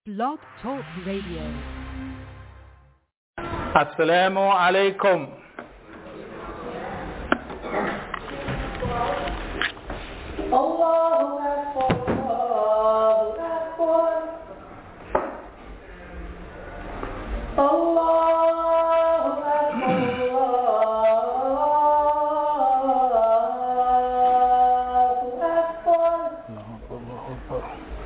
Blog Talk Radio. Assalamu alaikum. Allahu Akbar, Allahu Akbar. Allahu Akbar, Allahu Akbar.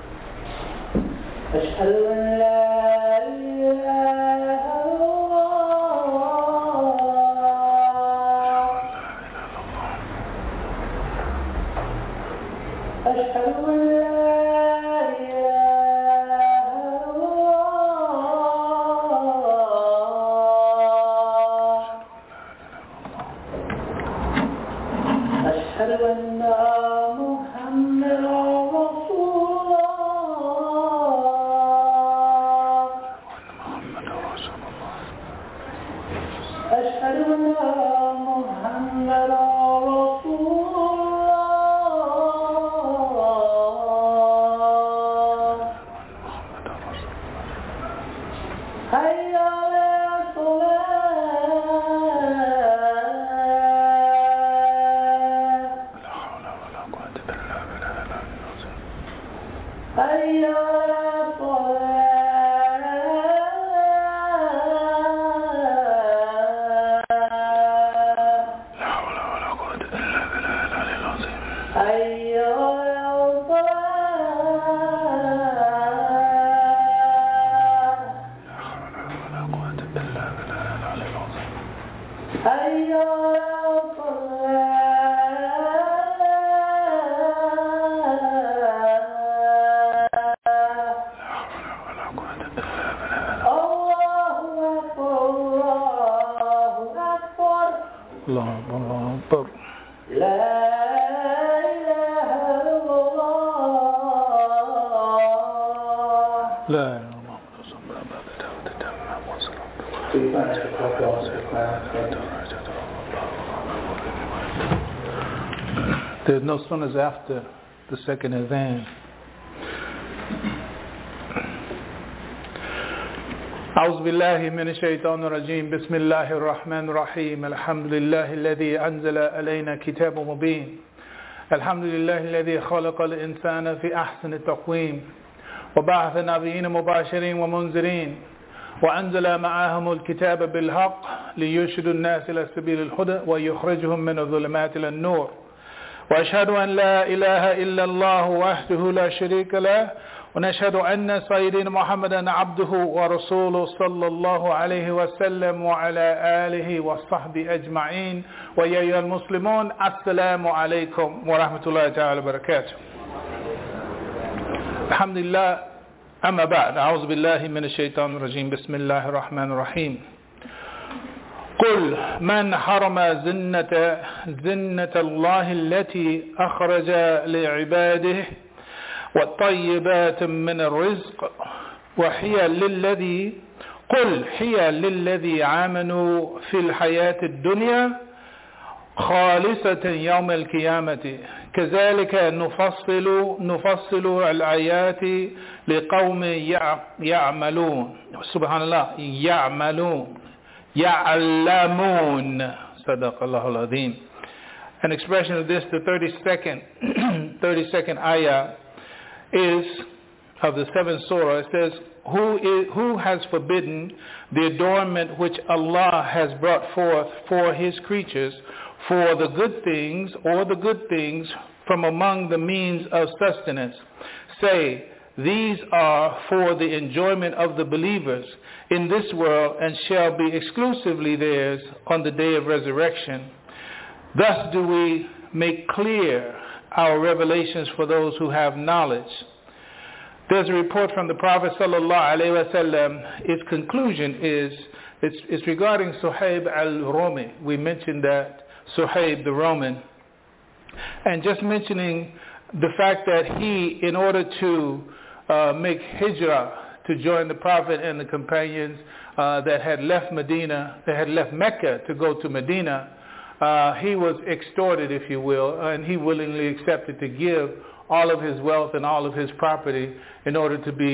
Ashhadu an la ilaha illallah. Ashhadu an There's no sunnahs after the second adhan. أعوذ بالله من الشيطان الرجيم بسم الله الرحمن الرحيم الحمد لله الذي أنزل علينا كتاب مبين الحمد لله الذي خلق الإنسان في أحسن التقويم وبعث نبيين مباشرين ومنذرين وأنزل معهم الكتاب بالحق ليرشد الناس إلى سبيل الهدى ويخرجهم من الظلمات إلى النور وأشهد أن لا إله إلا الله وحده لا شريك له ونشهد أن سيدنا محمدا عبده ورسوله صلى الله عليه وسلم وعلى آله وصحبه أجمعين ويا أيها المسلمون السلام عليكم ورحمة الله تعالى وبركاته. الحمد لله. أما بعد أعوذ بالله من الشيطان الرجيم بسم الله الرحمن الرحيم قل من حرم زنة الله التي أخرج لعباده والطيبات من الرزق وهي للذي آمنوا في الحياة الدنيا خالصة يوم القيامة كذلك نفصل الآيات لقوم يعملون. سبحان الله. يعلمون. صدق الله العظيم. An expression of this, the 32nd ayah is of the 7th surah. It says, who has forbidden the adornment which Allah has brought forth for his creatures for the good things or the good things from among the means of sustenance? Say, these are for the enjoyment of the believers in this world and shall be exclusively theirs on the day of resurrection. Thus do we make clear our revelations for those who have knowledge. There's a report from the Prophet sallallahu alaihi wasallam. Its conclusion is it's regarding Suhaib al-Rumi. We mentioned that Suhaib the Roman, and just mentioning the fact that he, in order to make hijrah to join the Prophet and the companions that had left Mecca to go to Medina, he was extorted, if you will, and he willingly accepted to give all of his wealth and all of his property in order to be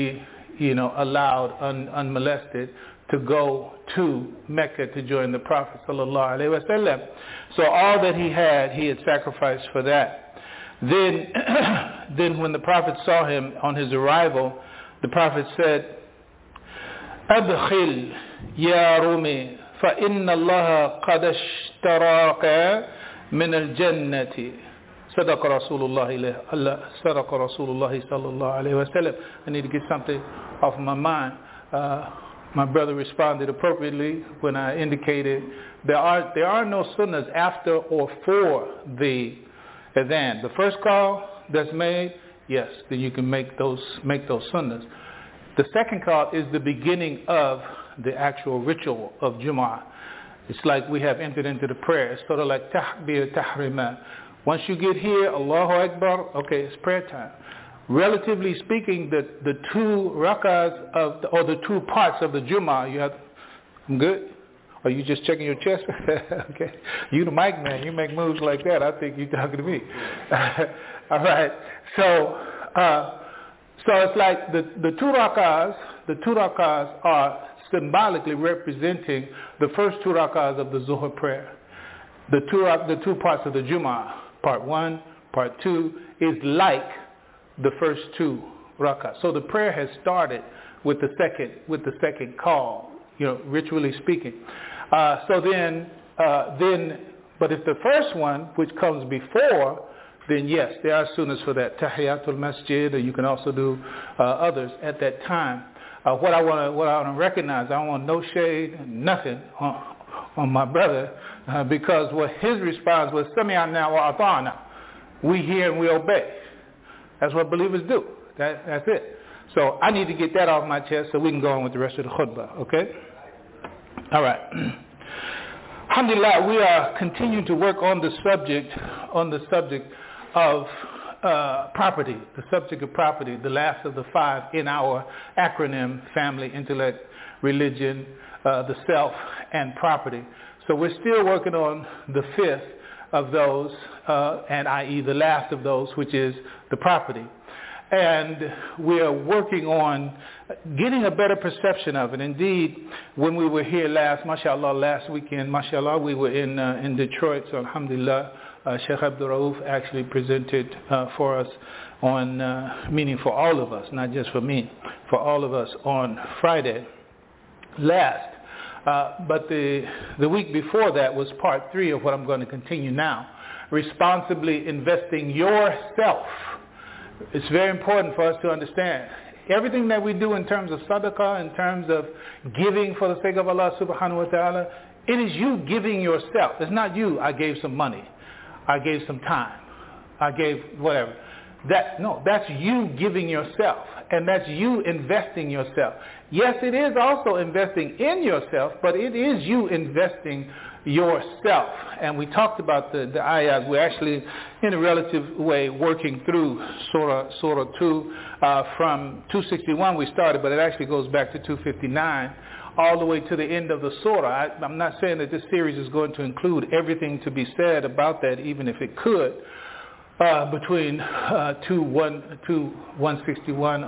allowed unmolested to go to Mecca to join the Prophet sallallahu alaihi wasallam. So all that he had sacrificed for that. Then when the Prophet saw him on his arrival, the Prophet said, "Adkhil ya Rumi, fa inna Allah qad ishtaraka min al-jannati." Sadaqa Rasulullah sallallahu alaihi wasallam. I need to get something off my mind. My brother responded appropriately when I indicated there are no sunnahs after or for the adhan. The first call that's made, yes, then you can make those sunnahs. The second call is the beginning of the actual ritual of Jumu'ah. It's like we have entered into the prayer. It's sort of like tahbir tahrima. Once you get here, Allahu Akbar, okay, it's prayer time. Relatively speaking, the two rakahs or the two parts of the Jumu'ah, you have, I'm good? Are you just checking your chest? Okay. You the mic man, you make moves like that. I think you're talking to me. All right. So it's like the two rakahs are symbolically representing the first two rakahs of the Zuhr prayer. The two parts of the Jumu'ah, part 1, part 2, is like the first two rakahs. So the prayer has started with the second call, ritually speaking. But if the first one, which comes before, then yes, there are sunnahs for that. Tahiyatul Masjid, or you can also do others at that time. What I want to recognize, I don't want no shade, nothing on my brother, because what his response was, Sami'na wa ata'na. We hear and we obey. That's what believers do. That's it. So I need to get that off my chest so we can go on with the rest of the khutbah, okay? All right. Alhamdulillah, we are continuing to work on the subject of property, the last of the 5 in our acronym: family, intellect, religion, the self, and property. So we're still working on the 5th of those, and i.e. the last of those, which is the property. And we are working on getting a better perception of it. Indeed, when we were here last weekend, mashallah, we were in Detroit, so alhamdulillah, Sheikh Abdul Rauf actually presented for us on, meaning for all of us, not just for me, for all of us on Friday last. But the week before that was part 3 of what I'm going to continue now, responsibly investing yourself. It's very important for us to understand everything that we do in terms of sadaqah, in terms of giving for the sake of Allah subhanahu wa ta'ala. It is you giving yourself. It's not you, I gave some money, I gave some time, I gave whatever. That's you giving yourself, and that's you investing yourself. Yes, it is also investing in yourself, but it is you investing yourself. And we talked about the ayahs. We're actually, in a relative way, working through Surah 2. From 261 we started, but it actually goes back to 259, all the way to the end of the surah. I'm not saying that this series is going to include everything to be said about that, even if it could. Between 261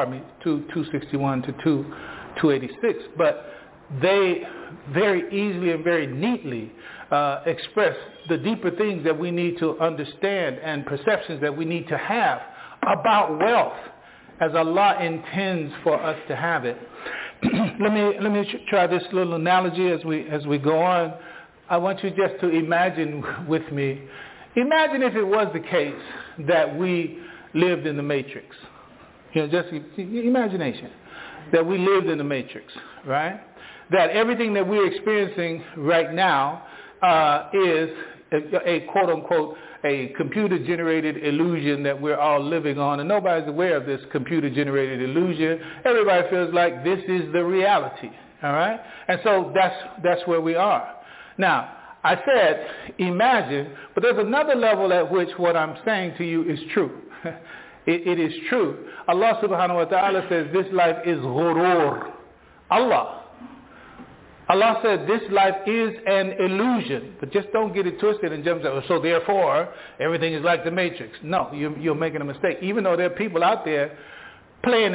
to 286, but they very easily and very neatly express the deeper things that we need to understand and perceptions that we need to have about wealth as Allah intends for us to have it. Let me try this little analogy as we go on. I want you just to imagine with me. Imagine if it was the case that we lived in the Matrix. Just imagination. That we lived in the Matrix, right? That everything that we're experiencing right now is a quote-unquote a computer-generated illusion that we're all living on, and nobody's aware of this computer-generated illusion. Everybody feels like this is the reality, all right? And so that's where we are. Now, I said imagine, but there's another level at which what I'm saying to you is true. It is true. Allah subhanahu wa ta'ala says this life is ghurur. Allah said this life is an illusion, but just don't get it twisted and jump out. So therefore, everything is like the Matrix. No, you're making a mistake. Even though there are people out there playing it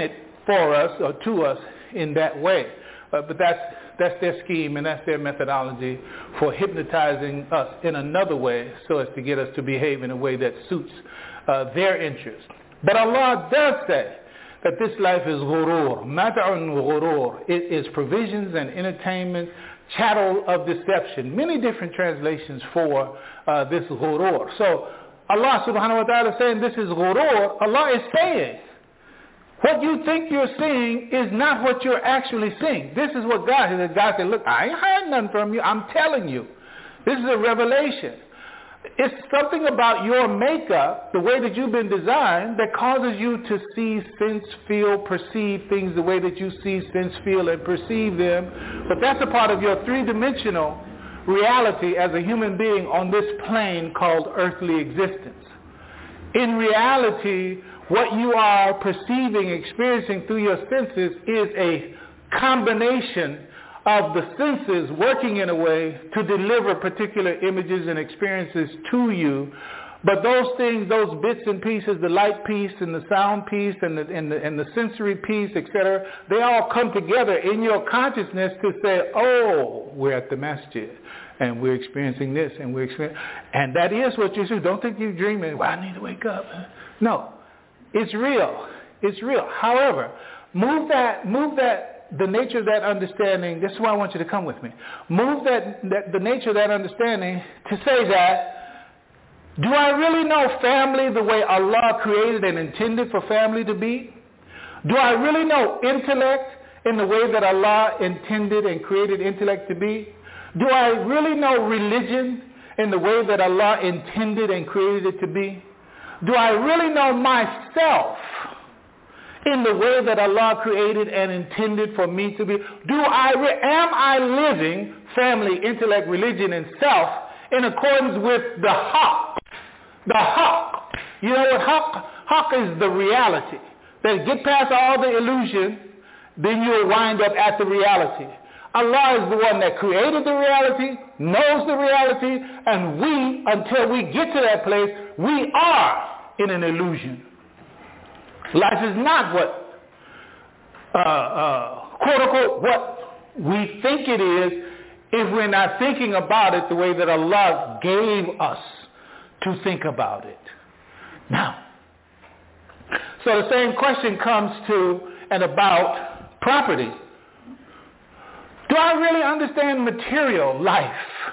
for us or to us in that way. But that's their scheme and that's their methodology for hypnotizing us in another way so as to get us to behave in a way that suits their interest. But Allah does say that this life is ghurur, mata'un ghurur. It is provisions and entertainment, chattel of deception. Many different translations for this ghurur. So Allah subhanahu wa ta'ala is saying this is ghurur. Allah is saying what you think you're seeing is not what you're actually seeing. This is what God said. God said, look, I ain't hiding nothing from you. I'm telling you. This is a revelation. It's something about your makeup, the way that you've been designed, that causes you to see, sense, feel, perceive things the way that you see, sense, feel, and perceive them. But that's a part of your three-dimensional reality as a human being on this plane called earthly existence. In reality, what you are perceiving, experiencing through your senses is a combination of the senses working in a way to deliver particular images and experiences to you. But those things, those bits and pieces, the light piece and the sound piece and the sensory piece, etc., they all come together in your consciousness to say, oh, we're at the masjid and we're experiencing this and and that is what you do. Don't think you're dreaming, well, I need to wake up. No, it's real. It's real. However, move that, the nature of that understanding, this is why I want you to come with me. Move the nature of that understanding to say that, do I really know family the way Allah created and intended for family to be? Do I really know intellect in the way that Allah intended and created intellect to be? Do I really know religion in the way that Allah intended and created it to be? Do I really know myself in the way that Allah created and intended for me to be? Am I living family, intellect, religion, and self in accordance with the haqq? The haqq. You know what haqq? Haqq is the reality. That get past all the illusion, then you'll wind up at the reality. Allah is the one that created the reality, knows the reality, and we, until we get to that place, we are in an illusion. Life is not what, quote unquote, what we think it is if we're not thinking about it the way that Allah gave us to think about it. Now, so the same question comes to and about property. Do I really understand material life,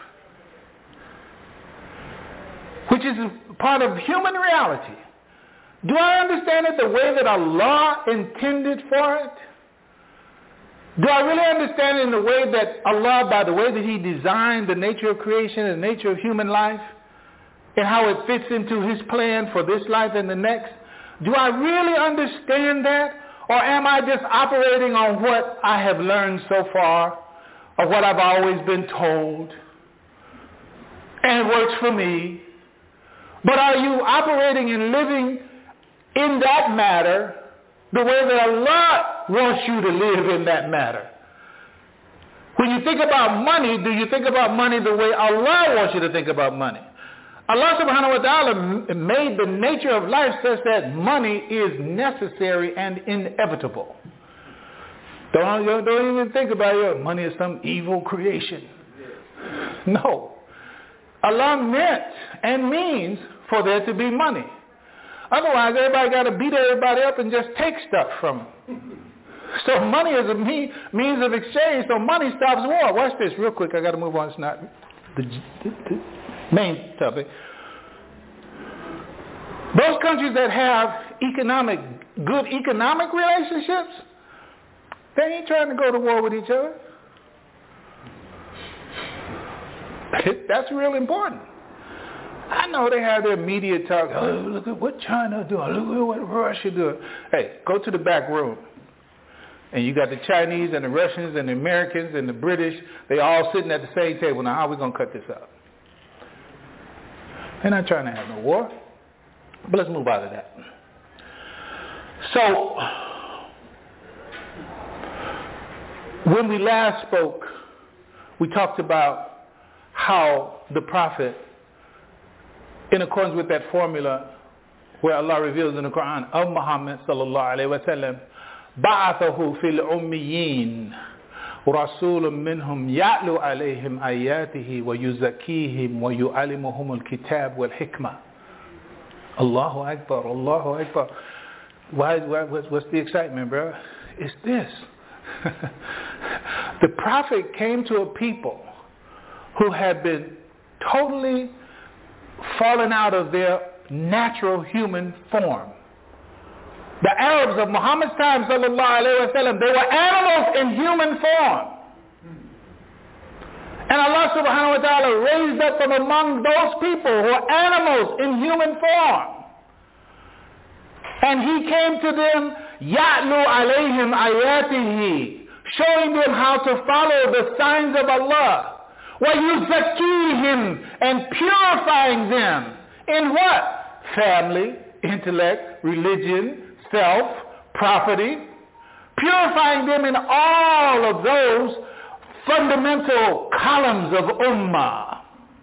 which is part of human reality? Do I understand it the way that Allah intended for it? Do I really understand it in the way that Allah, by the way that He designed the nature of creation and the nature of human life, and how it fits into His plan for this life and the next? Do I really understand that? Or am I just operating on what I have learned so far, or what I've always been told, and it works for me? But are you operating and living in that matter the way that Allah wants you to live in that matter? When you think about money, do you think about money the way Allah wants you to think about money? Allah subhanahu wa ta'ala made the nature of life such that money is necessary and inevitable. Don't even think about it. Money is some evil creation. No. Allah meant and means for there to be money. Otherwise, everybody got to beat everybody up and just take stuff from them. So money is a means of exchange, so money stops war. Watch this real quick. I got to move on. It's not the main topic. Those countries that have good economic relationships, they ain't trying to go to war with each other. That's real important. I know they have their media talk. Oh, look at what China doing. Look at what Russia doing. Hey, go to the back room. And you got the Chinese and the Russians and the Americans and the British. They all sitting at the same table. Now, how are we going to cut this up? They're not trying to have no war. But let's move out of that. So, when we last spoke, we talked about how the Prophet, in accordance with that formula where Allah reveals in the Quran of Muhammad sallallahu alaihi wasallam, بعثه في الأميين رسول منهم يتلو عليهم آياته ويزكيهم ويعلمهم الكتاب والحكمة. Allahu Akbar, Allahu Akbar. What's the excitement, bro? It's this. The prophet came to a people who had been totally fallen out of their natural human form. The Arabs of Muhammad's time, sallallahu alayhi wa sallam, they were animals in human form. And Allah subhanahu wa ta'ala raised up from among those people who are animals in human form. And He came to them, يَعْلُو عَلَيْهِمْ آيَاتِهِ, showing them how to follow the signs of Allah. وَيُزَكِّيهِمْ, and purifying them. In what? Family, intellect, religion, self, property. Purifying them in all of those fundamental columns of ummah.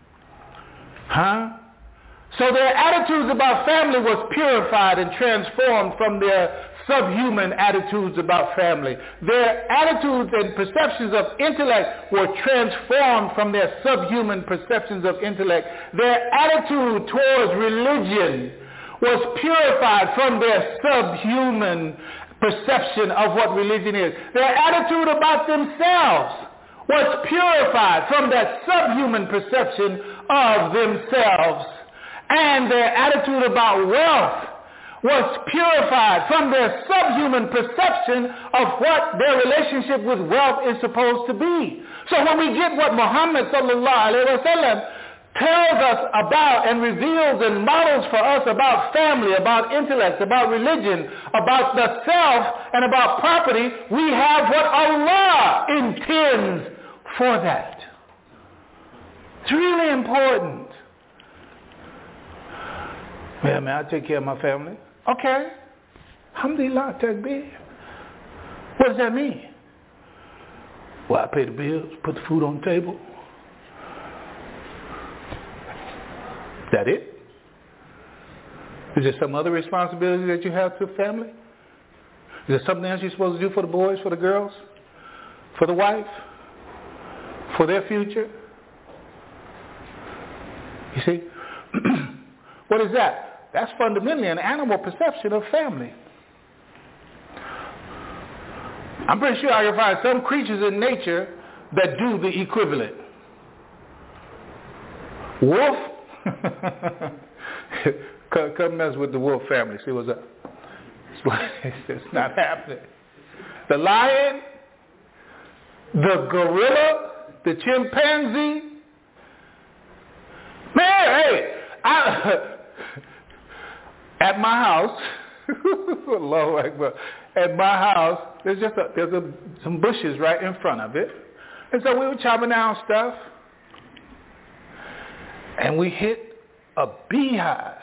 So their attitudes about family was purified and transformed from their subhuman attitudes about family. Their attitudes and perceptions of intellect were transformed from their subhuman perceptions of intellect. Their attitude towards religion was purified from their subhuman perception of what religion is. Their attitude about themselves was purified from that subhuman perception of themselves. And their attitude about wealth was purified from their subhuman perception of what their relationship with wealth is supposed to be. So when we get what Muhammad sallallahu alaihi wasallam tells us about and reveals and models for us about family, about intellect, about religion, about the self, and about property, we have what Allah intends for that. It's really important. Yeah, man, I take care of my family. Okay. Alhamdulillah, takbir. What does that mean? Well, I pay the bills, put the food on the table. That it? Is there some other responsibility that you have to family? Is there something else you're supposed to do for the boys, for the girls, for the wife, for their future? You see? What is that? That's fundamentally an animal perception of family. I'm pretty sure I can find some creatures in nature that do the equivalent. Wolf? Come mess with the wolf family. See what's up. It's not happening. The lion, the gorilla, the chimpanzee. Man, hey, at my house, Allahu Akbar, at my house, there's some bushes right in front of it. And so we were chopping down stuff, and we hit a beehive.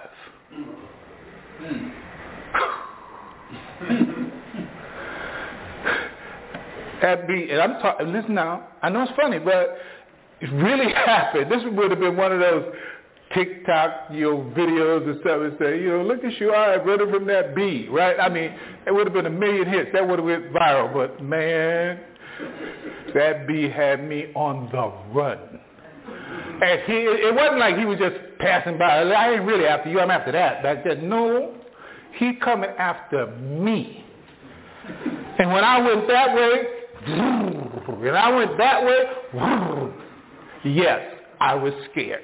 And I'm talking, listen now, I know it's funny, but it really happened. This would have been one of those TikTok, videos and stuff and say, look at you, I running from that bee, right? I mean, it would have been 1 million hits. That would have went viral. But man, that bee had me on the run. And it wasn't like he was just passing by. I ain't really after you, I'm after that. But I said, no, he coming after me. And when I went that way, and I went that way, yes, I was scared.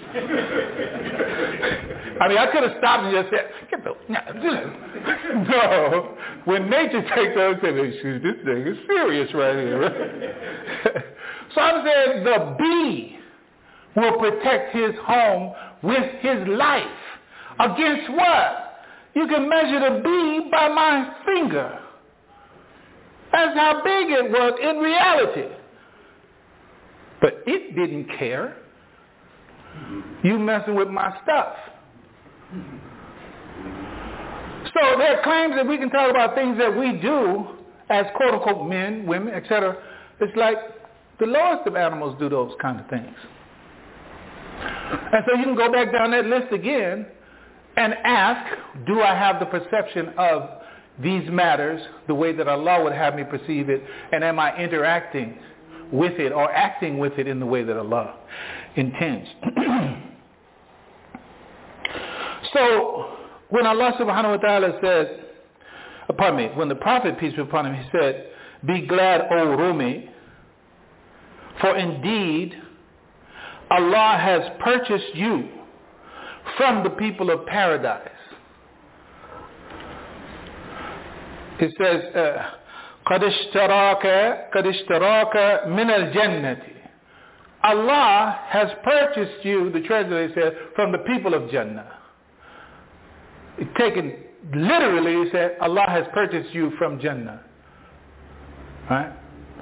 I mean, I could have stopped and just said, get the... No. When nature takes over, this thing is serious right here. Right? So I'm saying the bee will protect his home with his life. Against what? You can measure the bee by my finger. That's how big it was in reality. But it didn't care. You messing with my stuff. So there are claims that we can talk about things that we do as quote-unquote men, women, etc. It's like the lowest of animals do those kind of things. And so you can go back down that list again and ask, do I have the perception of these matters the way that Allah would have me perceive it, and am I interacting with it or acting with it in the way that Allah intends? So when Allah subhanahu wa ta'ala said, when the Prophet, peace be upon him, he said, "Be glad, O Rumi, for indeed Allah has purchased you from the people of paradise." It says, قَدْ اشْتَرَاكَ مِنَ الْجَنَّةِ. Allah has purchased you, the translator said, from the people of Jannah. Taken literally, he said, Allah has purchased you from Jannah. Right?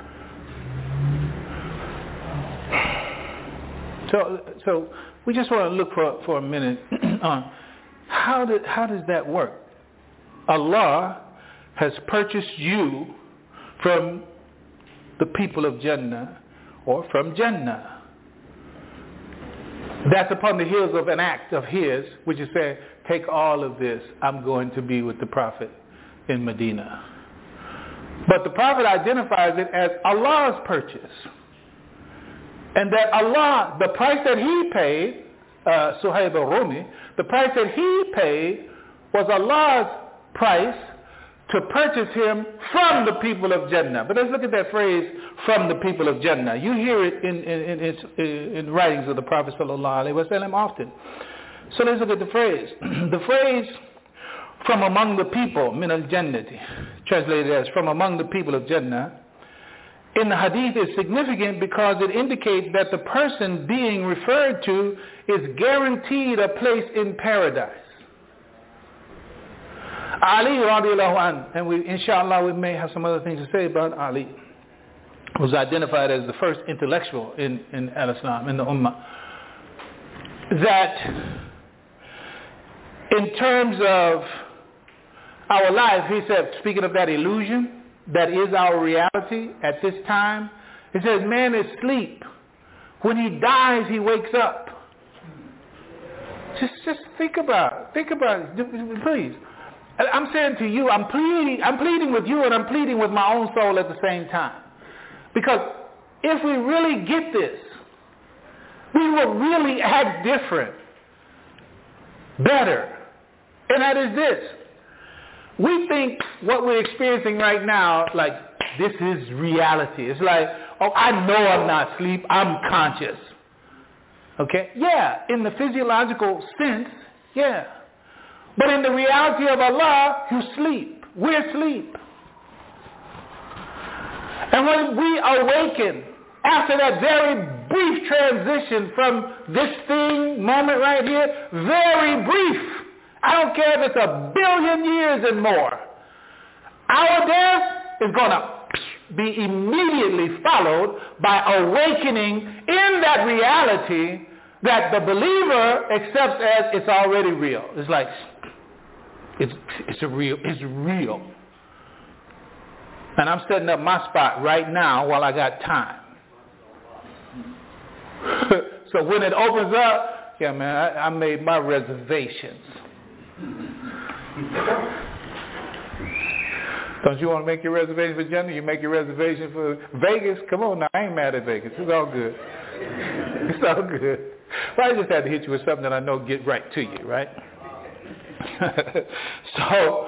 So we just want to look for a minute on how does that work? Allah has purchased you from the people of Jannah or from Jannah. That's upon the heels of an act of his, which is saying, take all of this, I'm going to be with the Prophet in Medina. But the Prophet identifies it as Allah's purchase. And that Allah, the price that he paid, Suhaib al-Rumi, the price that he paid was Allah's price to purchase him from the people of Jannah. But let's look at that phrase, from the people of Jannah. You hear it in writings of the Prophet sallallahu alaihi wasallam often. So let's look at the phrase. The phrase, from among the people, min al-jannati, translated as from among the people of Jannah, in the hadith is significant because it indicates that the person being referred to is guaranteed a place in paradise. Ali radiallahu anh, and inshallah we may have some other things to say about Ali, was identified as the first intellectual in al-Islam, in the Ummah, that in terms of our life, he said, speaking of that illusion, that is our reality at this time, he says, man is asleep. When he dies, he wakes up. Just think about it, please. I'm saying to you, I'm pleading with you, and I'm pleading with my own soul at the same time. Because if we really get this, we will really act different, better. And that is this. We think what we're experiencing right now, like, this is reality. It's like, oh, I know I'm not asleep, I'm conscious. Okay? Yeah, in the physiological sense, yeah. But in the reality of Allah, you sleep. We're asleep. And when we awaken, after that very brief transition from this thing, moment right here, very brief, I don't care if it's 1 billion years and more, our death is going to be immediately followed by awakening in that reality that the believer accepts as it's already real. It's like, it's real. And I'm setting up my spot right now while I got time. So when it opens up, yeah, man, I made my reservations. Don't you want to make your reservation for Jannah? You make your reservation for Vegas? Come on now, I ain't mad at Vegas. It's all good. It's all good. Well, I just had to hit you with something that I know get right to you, right? So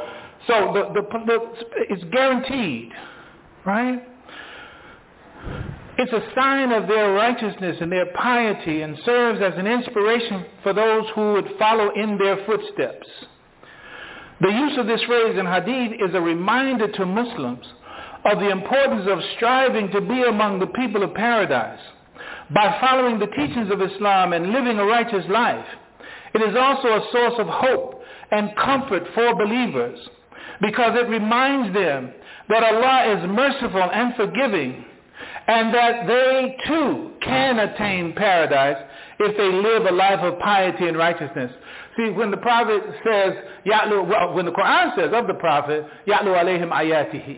it's guaranteed, right? It's a sign of their righteousness and their piety and serves as an inspiration for those who would follow in their footsteps. The use of this phrase in hadith is a reminder to Muslims of the importance of striving to be among the people of paradise by following the teachings of Islam and living a righteous life. It is also a source of hope and comfort for believers because it reminds them that Allah is merciful and forgiving and that they too can attain paradise if they live a life of piety and righteousness. See, when the Prophet says, when the Quran says of the Prophet, Ya'lu alayhim ayatihi.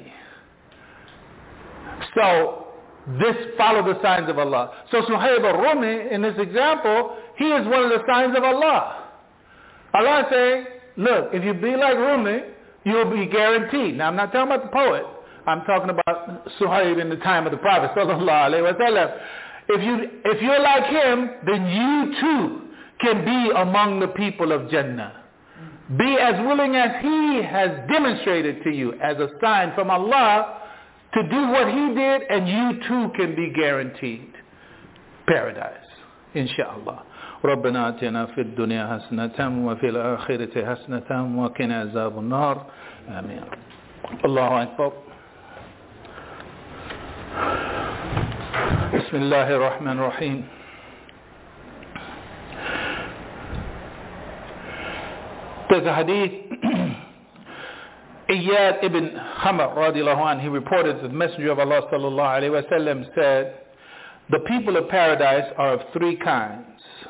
So, this follow the signs of Allah. So Suhaib al-Rumi, in this example, he is one of the signs of Allah. Allah is saying, look, if you be like Rumi, you'll be guaranteed. Now, I'm not talking about the poet. I'm talking about Suhaib in the time of the Prophet sallallahu alaihi wasallam. If you're like him, then you too can be among the people of Jannah. Be as willing as he has demonstrated to you as a sign from Allah to do what he did, and you too can be guaranteed paradise, inshallah. ربنا آتنا في الدنيا حسنة وفي الآخرة حسنة وقنا عذاب النار آمين. الله أكبر. بسم الله الرحمن الرحيم. There's a hadith, Iyad ibn Hamar radiallahu anh, he reported that the Messenger of Allah sallallahu alayhi wa sallam said, the people of paradise are of three kinds.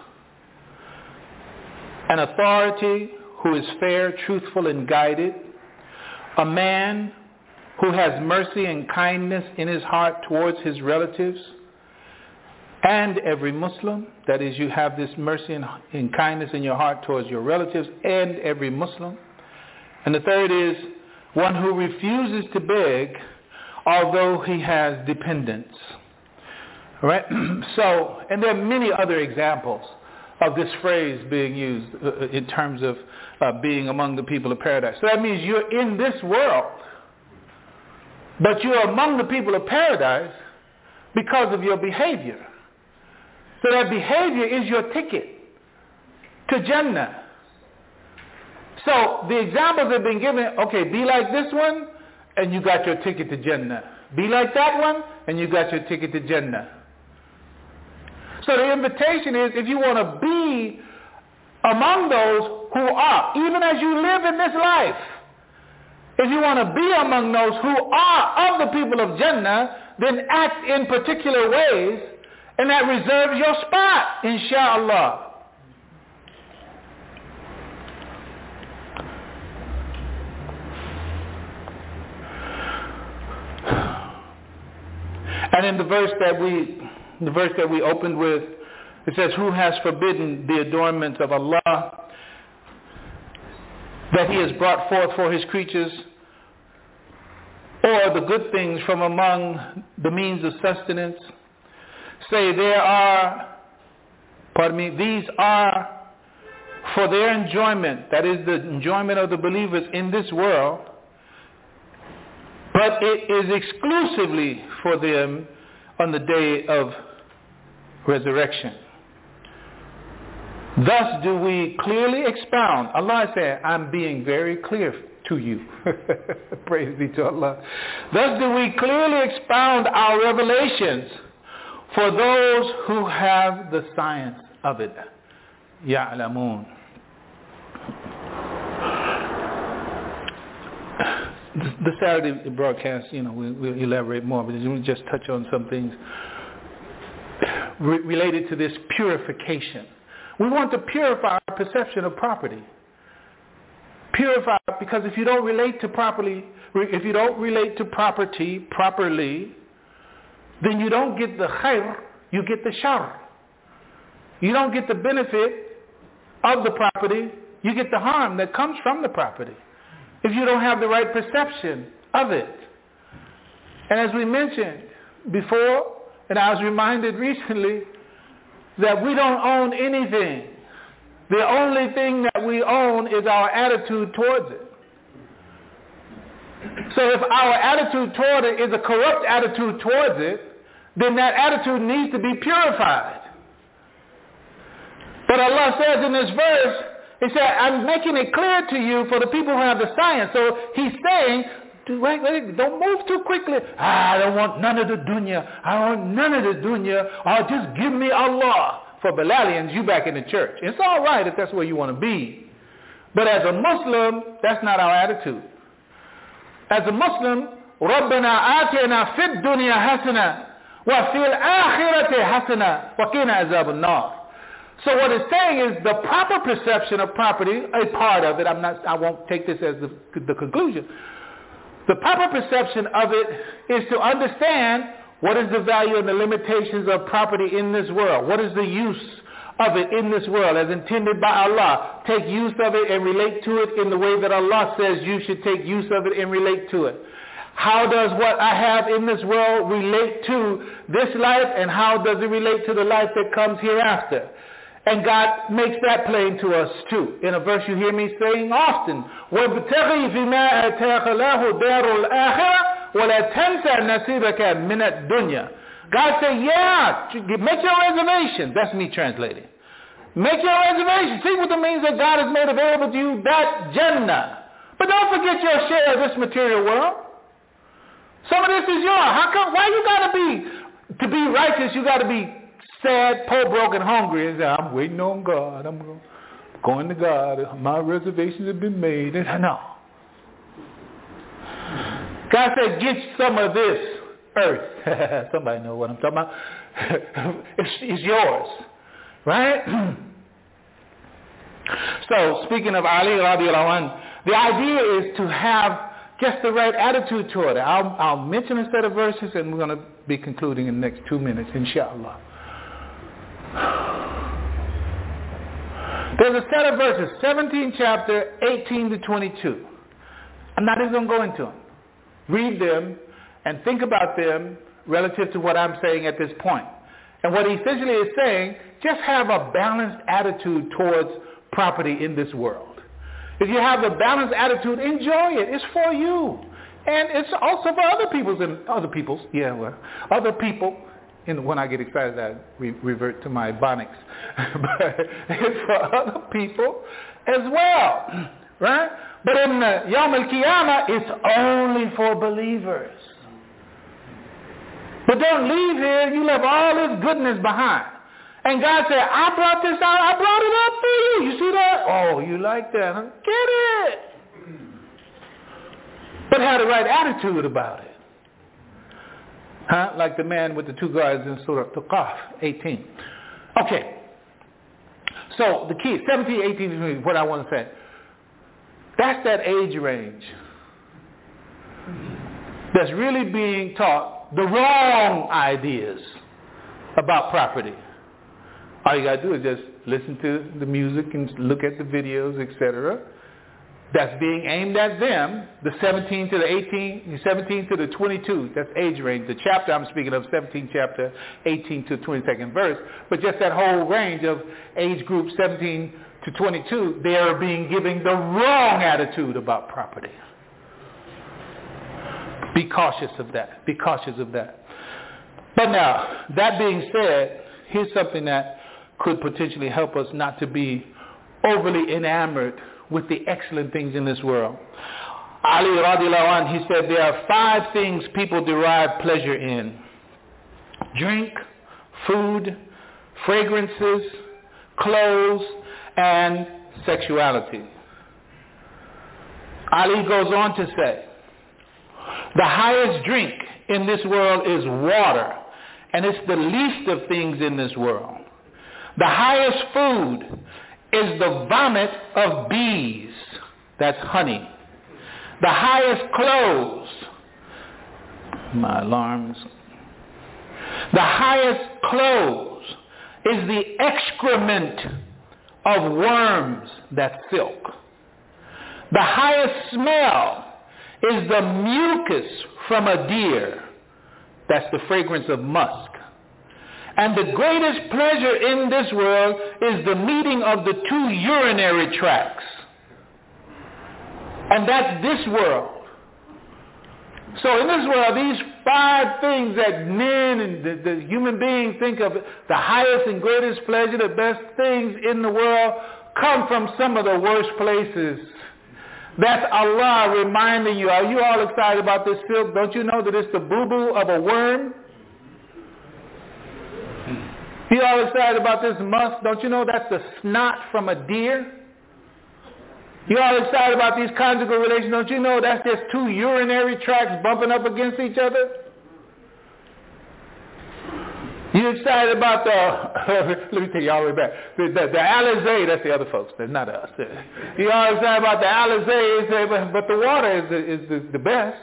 An authority who is fair, truthful, and guided. A man who has mercy and kindness in his heart towards his relatives. And every Muslim, that is, you have this mercy and kindness in your heart towards your relatives and every Muslim. And the third is one who refuses to beg, although he has dependents. All right? So, and there are many other examples of this phrase being used in terms of being among the people of paradise. So that means you're in this world, but you're among the people of paradise because of your behavior. So that behavior is your ticket to Jannah. So the examples have been given, okay, be like this one, and you got your ticket to Jannah. Be like that one, and you got your ticket to Jannah. So the invitation is, if you want to be among those who are, even as you live in this life, if you want to be among those who are of the people of Jannah, then act in particular ways, and that reserves your spot, inshallah. And in the verse that we opened with, it says, who has forbidden the adornments of Allah that he has brought forth for his creatures, or the good things from among the means of sustenance? Say these are for their enjoyment, that is the enjoyment of the believers in this world, but it is exclusively for them on the day of resurrection. Thus do we clearly expound. Allah said, I'm being very clear to you. Praise be to Allah. Thus do we clearly expound our revelations for those who have the science of it. يَعْلَمُونَ. The Saturday broadcast, we'll elaborate more, but we'll just touch on some things related to this purification. We want to purify our perception of property. Purify, because if you don't relate to property properly, then you don't get the khair, you get the shar. You don't get the benefit of the property, you get the harm that comes from the property, if you don't have the right perception of it. And as we mentioned before, and I was reminded recently, that we don't own anything. The only thing that we own is our attitude towards it. So if our attitude toward it is a corrupt attitude towards it, then that attitude needs to be purified. But Allah says in this verse, He said, I'm making it clear to you for the people who have the science. So He's saying, wait, don't move too quickly. I don't want none of the dunya. I want none of the dunya. Or just give me Allah. For Bilalians, you back in the church. It's all right if that's where you want to be. But as a Muslim, that's not our attitude. As a Muslim, رَبَّنَا آتِنَا فِي الدُّنْيَا حَسَنَةً وَفِي الْآخِرَةِ حَسَنَةً وَقِنَا عَذَابَ النَّارِ. So what it's saying is the proper perception of property, a part of it, I won't take this as the conclusion. The proper perception of it is to understand what is the value and the limitations of property in this world. What is the use of it in this world as intended by Allah. Take use of it and relate to it in the way that Allah says you should take use of it and relate to it. How does what I have in this world relate to this life, and how does it relate to the life that comes hereafter? And God makes that plain to us too. In a verse you hear me saying often, وَابْتَغِي فِيمَا أَتَاكَ اللَّهُ دَارُ الْآخِرَةِ وَلَا تَنْسَ نَصِيبَكَ مِنَ الدُّنْيَا. God said, yeah, make your reservation. That's me translating. Make your reservation. See what it means that God has made available to you, that Jannah. But don't forget your share of this material world. Some of this is yours. How come? Why you got to be righteous, you got to be sad, poor, broke, and hungry, and say, I'm waiting on God. I'm going to God. My reservations have been made. No. God said, get some of this earth. Somebody know what I'm talking about. It's yours. Right? So, speaking of Ali radiallahu anhu, the idea is to have just the right attitude toward it. I'll mention a set of verses, and we're going to be concluding in the next 2 minutes, inshallah. There's a set of verses, 17th chapter, 18 to 22. I'm not even going to go into them. Read them and think about them relative to what I'm saying at this point. And what he essentially is saying, just have a balanced attitude towards property in this world. If you have a balanced attitude, enjoy it. It's for you. And it's also for other people. And when I get excited, I revert to my Ebonics. But it's for other people as well, right? But in Yawm al-Qiyamah, it's only for believers. But don't leave here. You left all this goodness behind. And God said, I brought this out. I brought it up for you. You see that? Oh, you like that? Huh? Get it. But have the right attitude about it. Huh? Like the man with the two guards in Surah Al-Qaf, 18. Okay. So the key, 17, 18 is what I want to say. That's that age range that's really being taught the wrong ideas about property. All you got to do is just listen to the music and look at the videos, etc. That's being aimed at them, the 17 to the 18, 17 to the 22, that's age range. The chapter I'm speaking of, 17th chapter, 18 to 22nd verse. But just that whole range of age group 17 to 22, they are being given the wrong attitude about property. Be cautious of that. Be cautious of that. But now, that being said, here's something that could potentially help us not to be overly enamored with the excellent things in this world. Ali radiallahu anhu, he said there are 5 things people derive pleasure in: drink, food, fragrances, clothes, and sexuality. Ali goes on to say, the highest drink in this world is water, and it's the least of things in this world. The highest food is the vomit of bees. That's honey. The highest clothes, my alarms. The highest clothes is the excrement of worms. That's silk. The highest smell is the mucus from a deer. That's the fragrance of musk. And the greatest pleasure in this world is the meeting of the 2 urinary tracts. And that's this world. So in this world, these 5 things that men and the human beings think of, the highest and greatest pleasure, the best things in the world, come from some of the worst places. That's Allah reminding you. Are you all excited about this silk? Don't you know that it's the boo-boo of a worm? You all excited about this musk? Don't you know that's the snot from a deer? You all excited about these conjugal relations? Don't you know that's just 2 urinary tracts bumping up against each other? You excited about let me take you all the way back. The Alizé, that's the other folks. That's not us. You all excited about the Alizé, but the water is the best.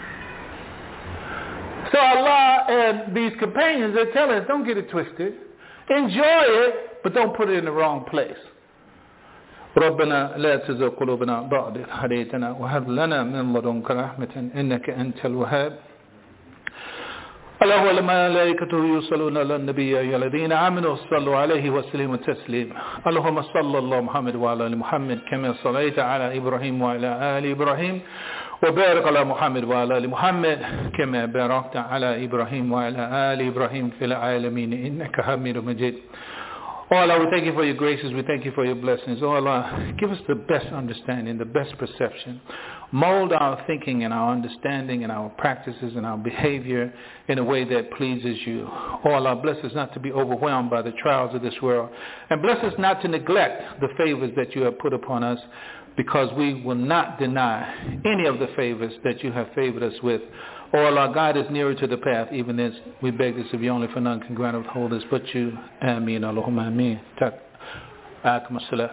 So Allah and these companions, they're telling us, don't get it twisted. Enjoy it, but don't put it in the wrong place. ربنا لا تزغ قلوبنا بعد إذ هديتنا وهب لنا من لدنك رحمة إنك أنت الوهاب. الله وملائكته يصلون على النبي يا الذين آمنوا صلوا عليه وسلموا تسليما. اللهم صل على محمد وعلى آل محمد كما صليت على إبراهيم وعلى آل إبراهيم وبارك على محمد وعلى آل محمد كما باركت على إبراهيم وعلى آل إبراهيم في العالمين إنك حميد مجيد. Oh Allah, we thank you for your graces, we thank you for your blessings. Oh Allah, give us the best understanding, the best perception. Mold our thinking and our understanding and our practices and our behavior in a way that pleases you. Oh Allah, bless us not to be overwhelmed by the trials of this world. And bless us not to neglect the favors that you have put upon us, because we will not deny any of the favors that you have favored us with. Oh Allah, guide us nearer to the path, even as we beg this of you, only for none can grant or withhold us but you. Ameen. Allahumma ameen. Akum as-salat.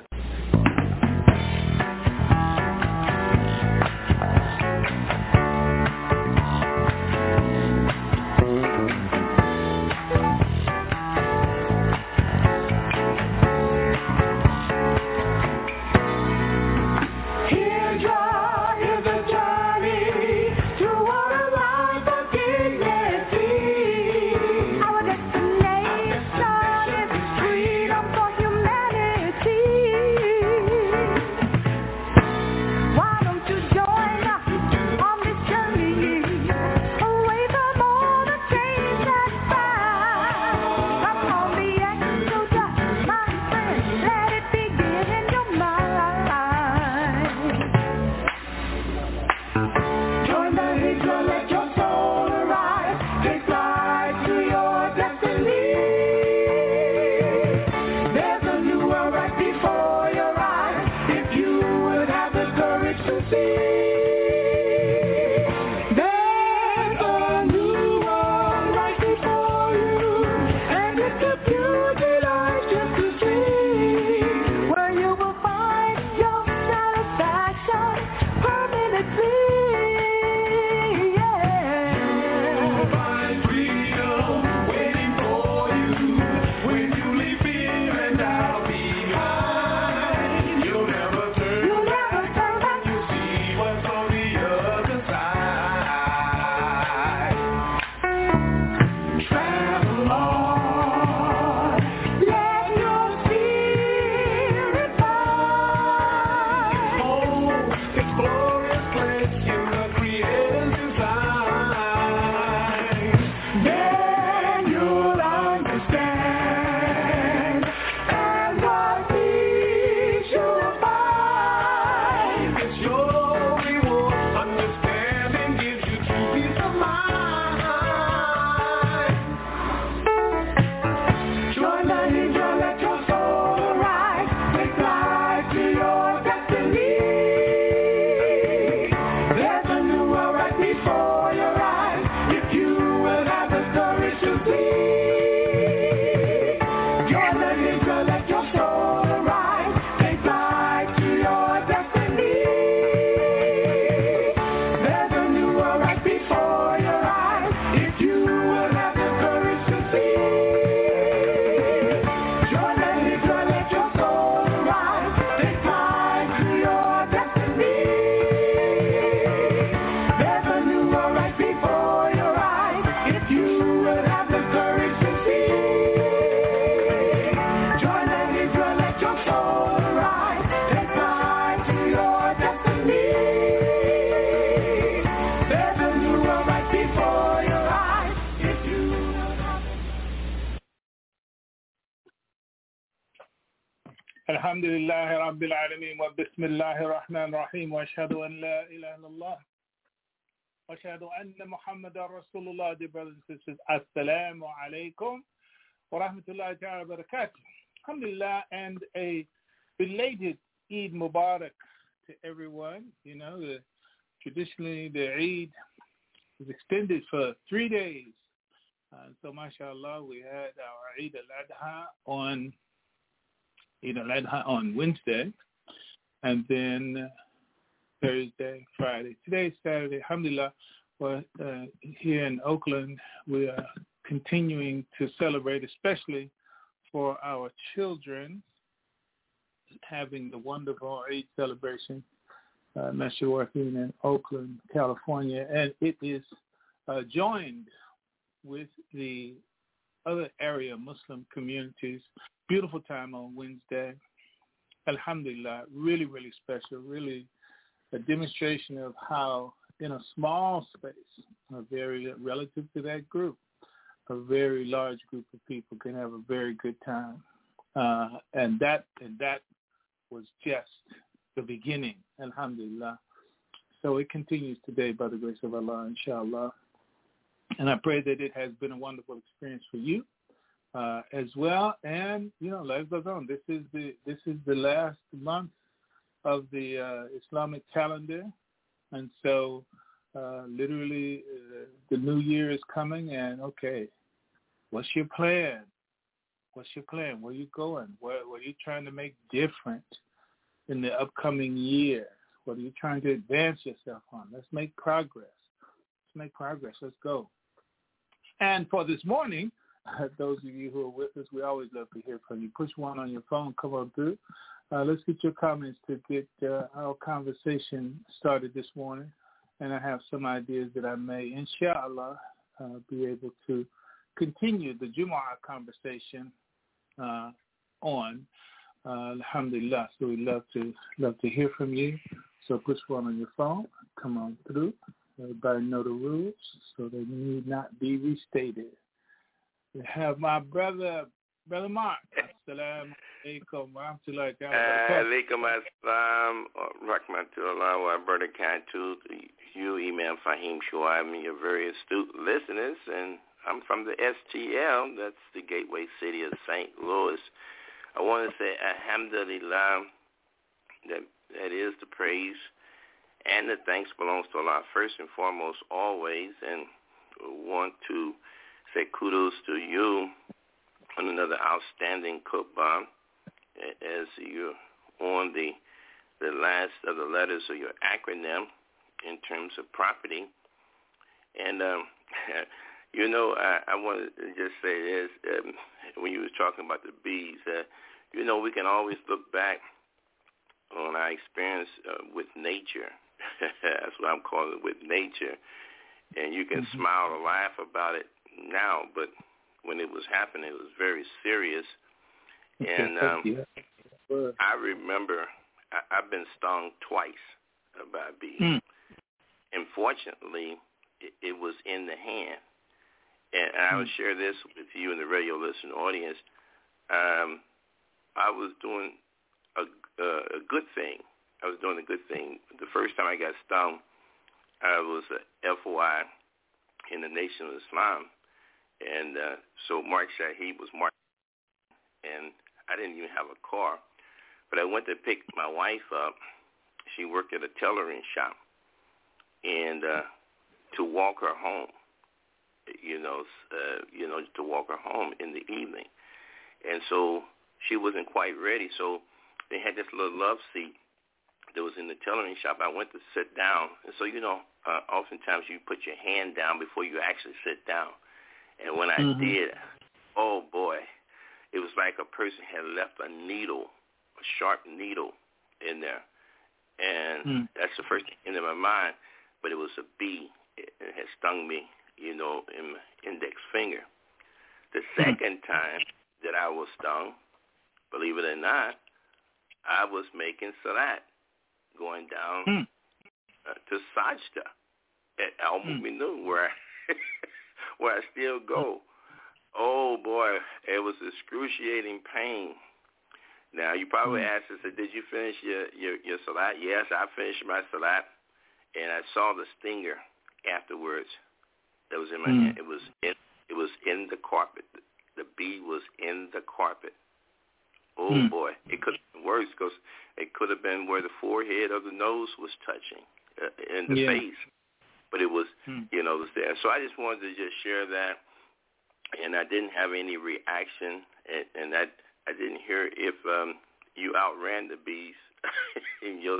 الحمد لله رب العالمين وبسم الله الرحمن الرحيم وأشهد أن لا إله إلا الله وأشهد أن محمد رسول الله. Dear brothers and sisters, Assalamu alaikum wa rahmatullahi ta'ala wa barakatuh. Alhamdulillah, and a belated Eid Mubarak to everyone. You know, traditionally the Eid is extended for 3 days. So mashallah, we had our Eid al-Adha on Wednesday, and then Thursday, Friday. Today's Saturday. Alhamdulillah, well, here in Oakland, we are continuing to celebrate, especially for our children having the wonderful Eid celebration. Mr. working in Oakland, California, and it is joined with the other area Muslim communities. Beautiful time on Wednesday. Alhamdulillah, really, really special, really a demonstration of how in a small space, a very relative to that group, a very large group of people can have a very good time. And that was just the beginning, alhamdulillah. So it continues today by the grace of Allah, inshallah. And I pray that it has been a wonderful experience for you as well. And, life goes on. This is the last month of the Islamic calendar. And so literally the new year is coming, and okay, what's your plan? What's your plan? Where are you going? What are you trying to make different in the upcoming year? What are you trying to advance yourself on? Let's make progress. Let's go. And for this morning, those of you who are with us, we always love to hear from you. Push 1 on your phone. Come on through. Let's get your comments to get our conversation started this morning. And I have some ideas that I may, inshallah, be able to continue the Jumu'ah conversation on. Alhamdulillah. So we'd love to hear from you. So push 1 on your phone. Come on through. Everybody know the rules, so they need not be restated. We have my brother Mark. Assalamu alaikum wa rahmatullahi wa barakatuh. Alaikum assalam wa rahmatullahi wa barakatuh. You, Imam Fahim Shuaib, and your very astute listeners, and I'm from the STL, that's the gateway city of St. Louis. I want to say alhamdulillah, that is the praise and the thanks belongs to Allah first and foremost always, and want to say kudos to you on another outstanding khutbah as you're on the last of the letters of your acronym in terms of property. And I want to just say this, when you were talking about the bees, we can always look back on our experience with nature. That's what I'm calling it, with nature. And you can smile or laugh about it now, but when it was happening, it was very serious. And I remember I've been stung twice by bees. And fortunately, it was in the hand. And I will share this with you and the radio listening audience. I was doing a good thing. The first time I got stung, I was a FOI in the Nation of Islam. And so Mark Shahid was Mark, and I didn't even have a car. But I went to pick my wife up. She worked at a tailoring shop. And to walk her home, to walk her home in the evening. And so she wasn't quite ready. So they had this little love seat that was in the tailoring shop. I went to sit down. And so, oftentimes you put your hand down before you actually sit down. And when I did, oh boy, it was like a person had left a sharp needle in there. And that's the first thing into my mind. But it was a bee. It had stung me, in my index finger. The second time that I was stung, believe it or not, I was making salat, going down to Sajda at Al-Mu'minun, where I still go. Oh, boy, it was excruciating pain. Now, you probably asked us, did you finish your salat? Yes, I finished my salat, and I saw the stinger afterwards that was in my hand. It was in the carpet. The bee was in the carpet. Oh, boy. It could have been worse because it could have been where the forehead or the nose was touching in the face. But it was, it was there. So I just wanted to just share that. And I didn't have any reaction. And I didn't hear if you outran the bees in your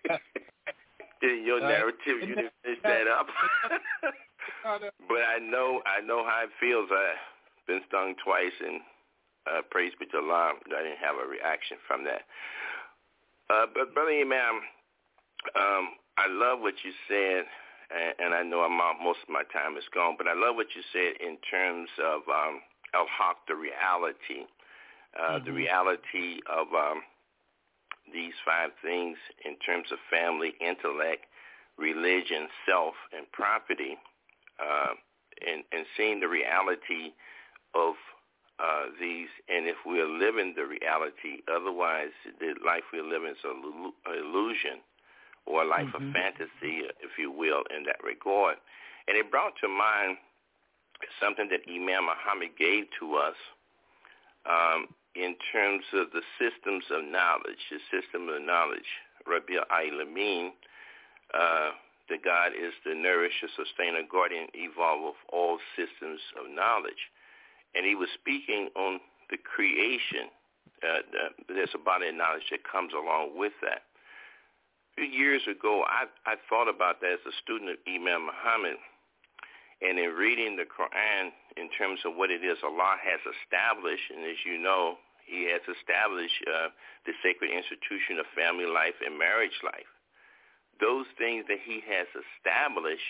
narrative. You didn't finish that up. But I know how it feels. I've been stung twice, and praise be to Allah, I didn't have a reaction from that. But Brother Imam, I love what you said, and I know most of my time is gone, but I love what you said in terms of al-haq, the reality of these 5 things in terms of family, intellect, religion, self, and property, and seeing the reality of these, and if we are living the reality, otherwise the life we live in is an illusion or a life of fantasy, if you will, in that regard. And it brought to mind something that Imam Muhammad gave to us in terms of the systems of knowledge, the system of knowledge. Rabbil Alamin, the God is the nourisher, sustainer, guardian, evolver of all systems of knowledge. And he was speaking on the creation. There's a body of knowledge that comes along with that. A few years ago, I thought about that as a student of Imam Muhammad, and in reading the Quran in terms of what it is Allah has established, and as you know, he has established the sacred institution of family life and marriage life. Those things that he has established,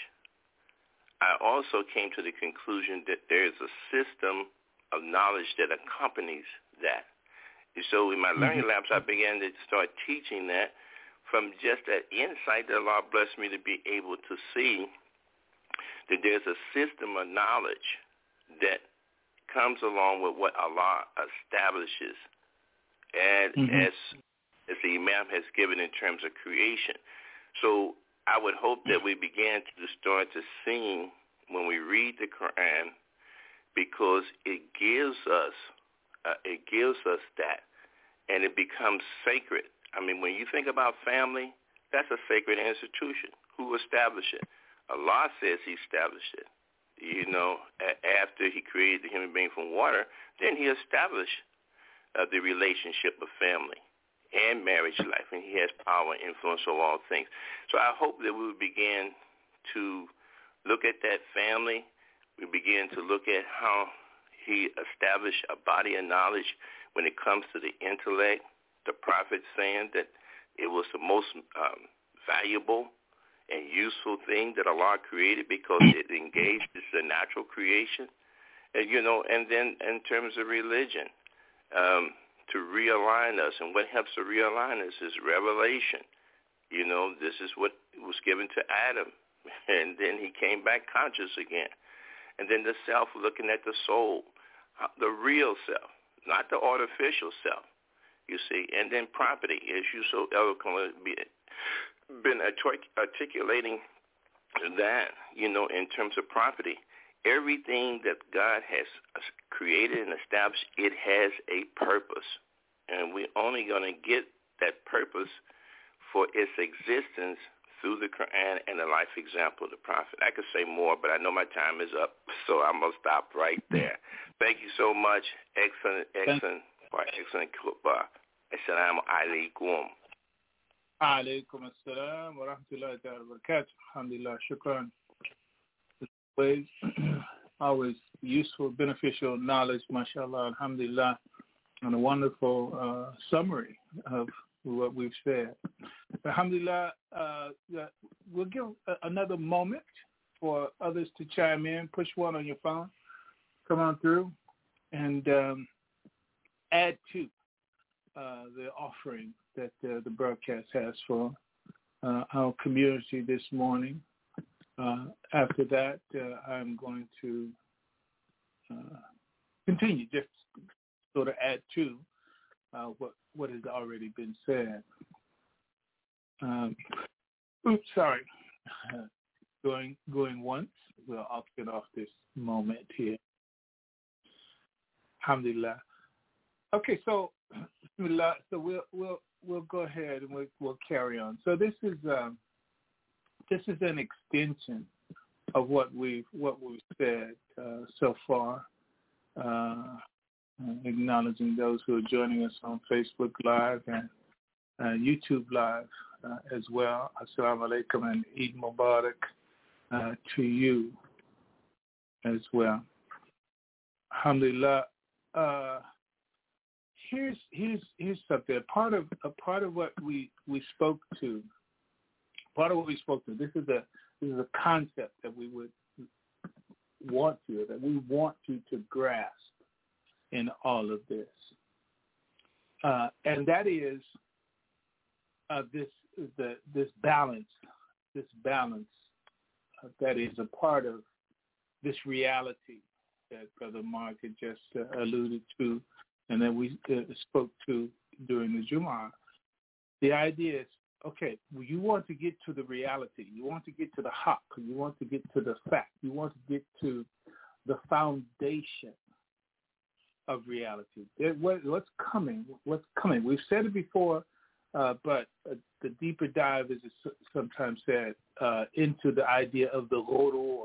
I also came to the conclusion that there is a system of knowledge that accompanies that. And so in my learning labs, I began to start teaching that from just that insight that Allah blessed me to be able to see that there's a system of knowledge that comes along with what Allah establishes as the Imam has given in terms of creation. So I would hope that we began to start to see when we read the Quran, because it gives us that, and it becomes sacred. I mean, when you think about family, that's a sacred institution. Who established it? Allah says he established it. You know, after he created the human being from water, then he established the relationship of family and marriage life, and he has power and influence over all things. So I hope that we will begin to look at that family. We begin to look at how he established a body of knowledge when it comes to the intellect. The prophet saying that it was the most valuable and useful thing that Allah created because it engaged the natural creation. And, you know, and then in terms of religion, to realign us. And what helps to realign us is revelation. You know, this is what was given to Adam. And then he came back conscious again. And then the self, looking at the soul, the real self, not the artificial self, you see. And then property, as you so eloquently been articulating that, you know, in terms of property. Everything that God has created and established, it has a purpose. And we're only going to get that purpose for its existence through the Quran and the life example of the Prophet. I could say more, but I know my time is up, so I'm going to stop right there. Thank you so much. Excellent khutbah. Assalamu alaikum. Alaikum assalam wa rahmatullahi wa barakatuh. Alhamdulillah, shukran. Always useful, beneficial knowledge, mashallah, alhamdulillah, and a wonderful summary of what we've said. Alhamdulillah, we'll give another moment for others to chime in. Push one on your phone. Come on through and add to the offering that the broadcast has for our community this morning. After that, I'm going to continue, just sort of add to what has already been said. Sorry. Going once. We'll get off this moment here. Alhamdulillah. Okay, so we'll go ahead and we'll carry on. So this is an extension of what we've said so far. Acknowledging those who are joining us on Facebook Live and YouTube Live as well. Assalamu alaikum and Eid Mubarak to you as well. Alhamdulillah. here's something. A part of what we spoke to. Part of what we spoke to. This is a concept that we would want you to grasp in all of this, and that is this balance that is a part of this reality that Brother Mark had just alluded to, and that we spoke to during the Jumu'ah. The idea is, okay, you want to get to the reality. You want to get to the haqq. You want to get to the fact. You want to get to the foundation of reality. What's coming? We've said it before, but the deeper dive, as it's sometimes said, into the idea of the ghurur,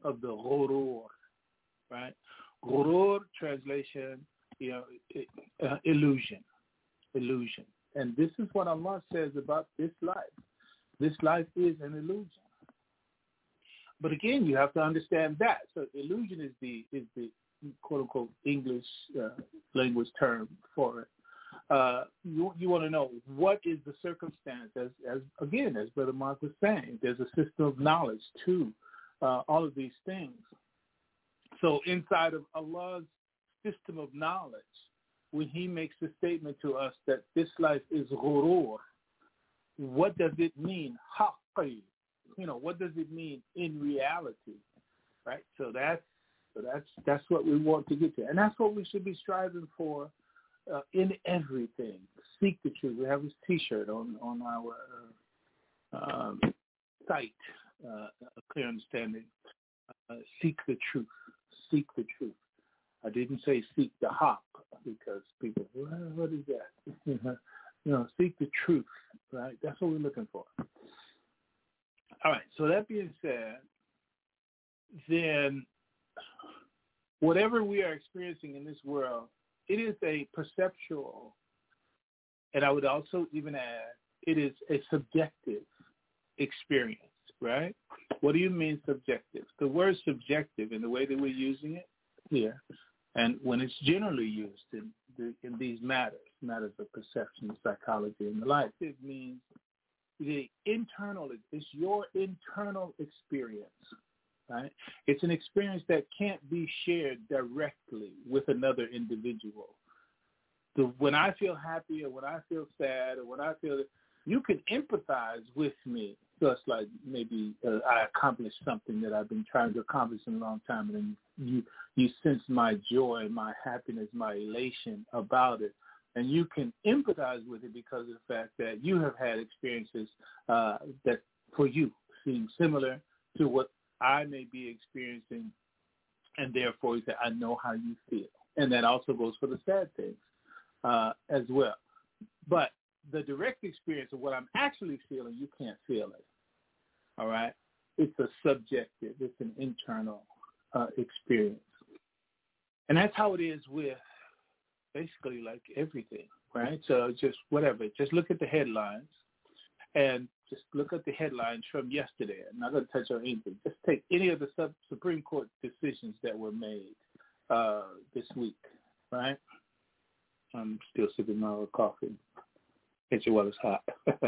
right? Ghurur, translation, illusion. And this is what Allah says about this life. This life is an illusion. But again, you have to understand that. So illusion is the quote unquote English language term for it. You want to know what is the circumstance, as Brother Mark was saying, there's a system of knowledge to all of these things. So inside of Allah's system of knowledge, when he makes the statement to us that this life is ghurur, what does it mean? Haqqi. What does it mean in reality? Right? So that's what we want to get to. And that's what we should be striving for in everything. Seek the truth. We have this T-shirt on our site, A Clear Understanding. Seek the truth. Seek the truth. I didn't say seek the haqq because people, what is that? Seek the truth, right? That's what we're looking for. All right, so that being said, then whatever we are experiencing in this world, it is a perceptual, and I would also even add, it is a subjective experience, right? What do you mean subjective? The word subjective, in the way that we're using it here, and when it's generally used in these matters of perception, psychology, and the like, it means it's your internal experience, right? It's an experience that can't be shared directly with another individual. When I feel happy or when I feel sad or when I feel, you can empathize with me. Just like maybe I accomplished something that I've been trying to accomplish in a long time, and then you sense my joy, my happiness, my elation about it. And you can empathize with it because of the fact that you have had experiences that for you seem similar to what I may be experiencing, and therefore you say, I know how you feel. And that also goes for the sad things as well. But the direct experience of what I'm actually feeling, you can't feel it. All right? It's a subjective, it's an internal experience. And that's how it is with basically like everything, right? So just whatever. Just look at the headlines and just look at the headlines from yesterday. I'm not going to touch on anything. Just take any of the Supreme Court decisions that were made this week, right? I'm still sipping my coffee. It's while it's hot.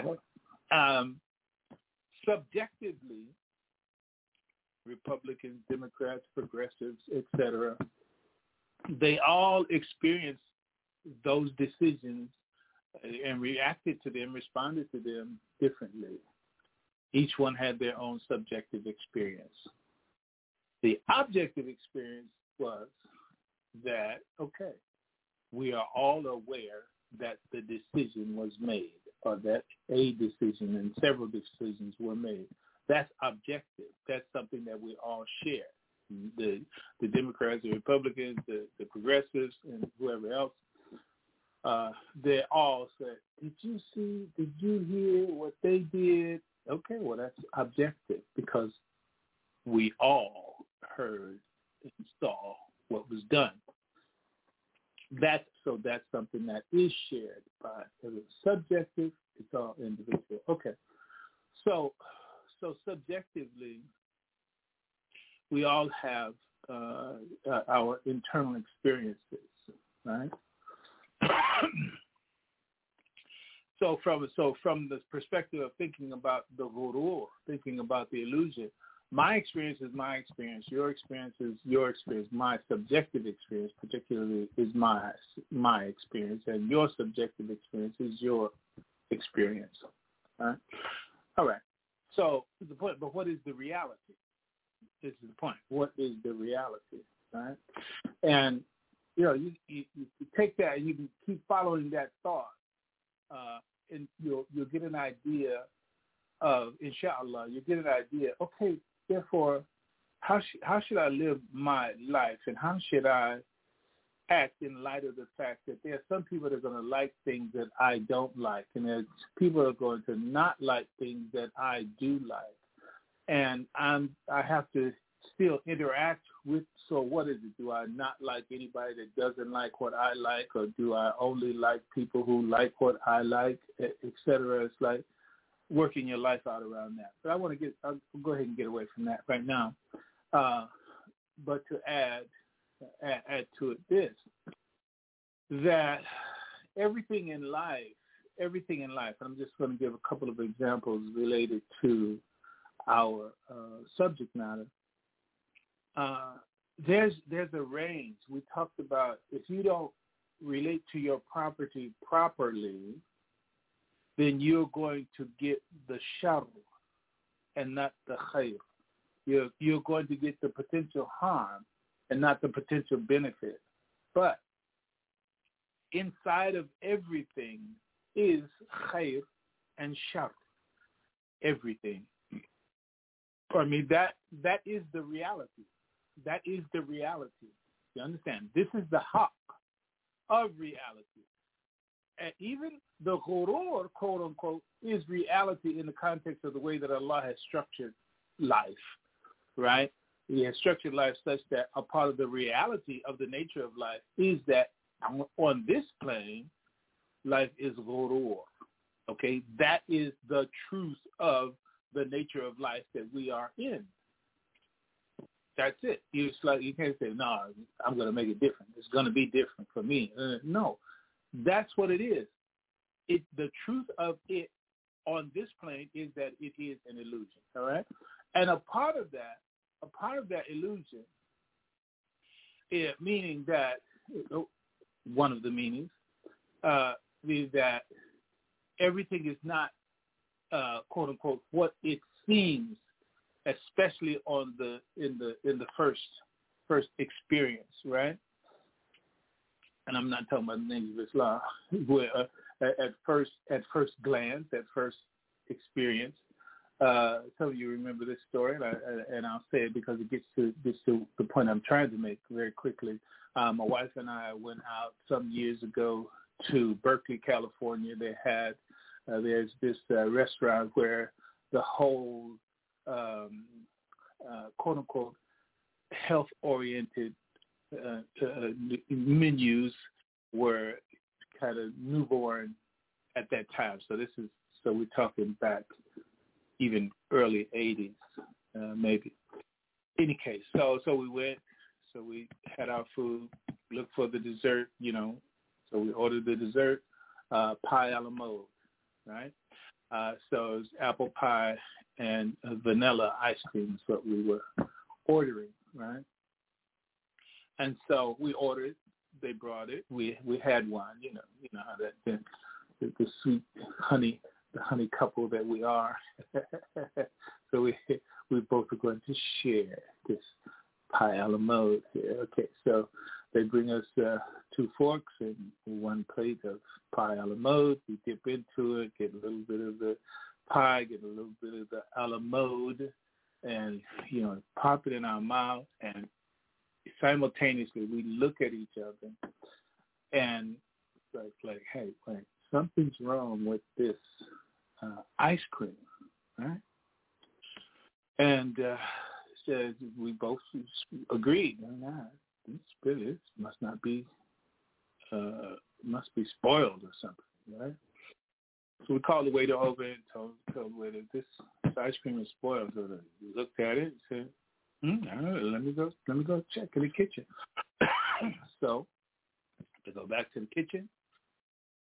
Subjectively, Republicans, Democrats, progressives, etc., they all experienced those decisions and reacted to them, responded to them differently. Each one had their own subjective experience. The objective experience was that, okay, we are all aware that the decision was made, or that a decision and several decisions were made. That's objective. That's something that we all share. The Democrats, the Republicans, the progressives, and whoever else, they all said, did you hear what they did? Okay, well, that's objective because we all heard and saw what was done. That's something that is shared by, if it's subjective, it's all individual. Okay, so subjectively, we all have our internal experiences, right? So from the perspective of thinking about the ghurur, thinking about the illusion, my experience is my experience. Your experience is your experience. My subjective experience, particularly, is my experience, and your subjective experience is your experience. All right. So the point, but what is the reality? This is the point. What is the reality? Right? And you take that and you can keep following that thought, and you'll get an idea of, inshallah, you'll get an idea. Okay, therefore, how should I live my life, and how should I act in light of the fact that there are some people that are going to like things that I don't like, and there's people that are going to not like things that I do like, and I have to still interact with. So what is it? Do I not like anybody that doesn't like what I like, or do I only like people who like what I like, et cetera? It's like working your life out around that. But I'll go ahead and get away from that right now. But to add to it this, that everything in life, and I'm just going to give a couple of examples related to our subject matter. There's a range. We talked about if you don't relate to your property properly, then you're going to get the shar and not the khair. You're going to get the potential harm and not the potential benefit. But inside of everything is khair and shar. Everything. I mean, that is the reality. That is the reality. You understand? This is the haqq of reality. And even the ghurur, quote unquote, is reality in the context of the way that Allah has structured life, right? He has structured life such that a part of the reality of the nature of life is that on this plane, life is ghurur. Okay? That is the truth of the nature of life that we are in. That's it. You can't say, no, I'm going to make it different. It's going to be different for me. No, that's what it is. The truth of it on this plane is that it is an illusion. All right, and a part of that illusion, meaning that one of the meanings is that everything is not quote unquote what it seems, especially in the first experience, right? And I'm not talking about the name of Islam, where at first glance, at first experience. Some of you remember this story, and I'll say it because it gets to the point I'm trying to make very quickly. My wife and I went out some years ago to Berkeley, California. They had there's this restaurant where the whole quote unquote health-oriented menus were kind of newborn at that time. So we're talking back even early 80s, maybe. Any case, so we went. So we had our food, looked for the dessert, So we ordered the dessert, pie a la mode, right? So it was apple pie and vanilla ice cream is what we were ordering, right? And so we ordered. They brought it. We had one. You know how that the sweet honey, the honey couple that we are. So we both are going to share this pie a la mode here. Okay, so they bring us 2 forks and 1 plate of pie a la mode. We dip into it, get a little bit of the pie, get a little bit of the a la mode, and pop it in our mouth. And simultaneously, we look at each other, and like, hey, wait, something's wrong with this ice cream, right? And says we both agreed, this must be spoiled or something, right? So we called the waiter over and told the waiter this ice cream is spoiled. So we looked at it and said, let me go check in the kitchen. So they go back to the kitchen.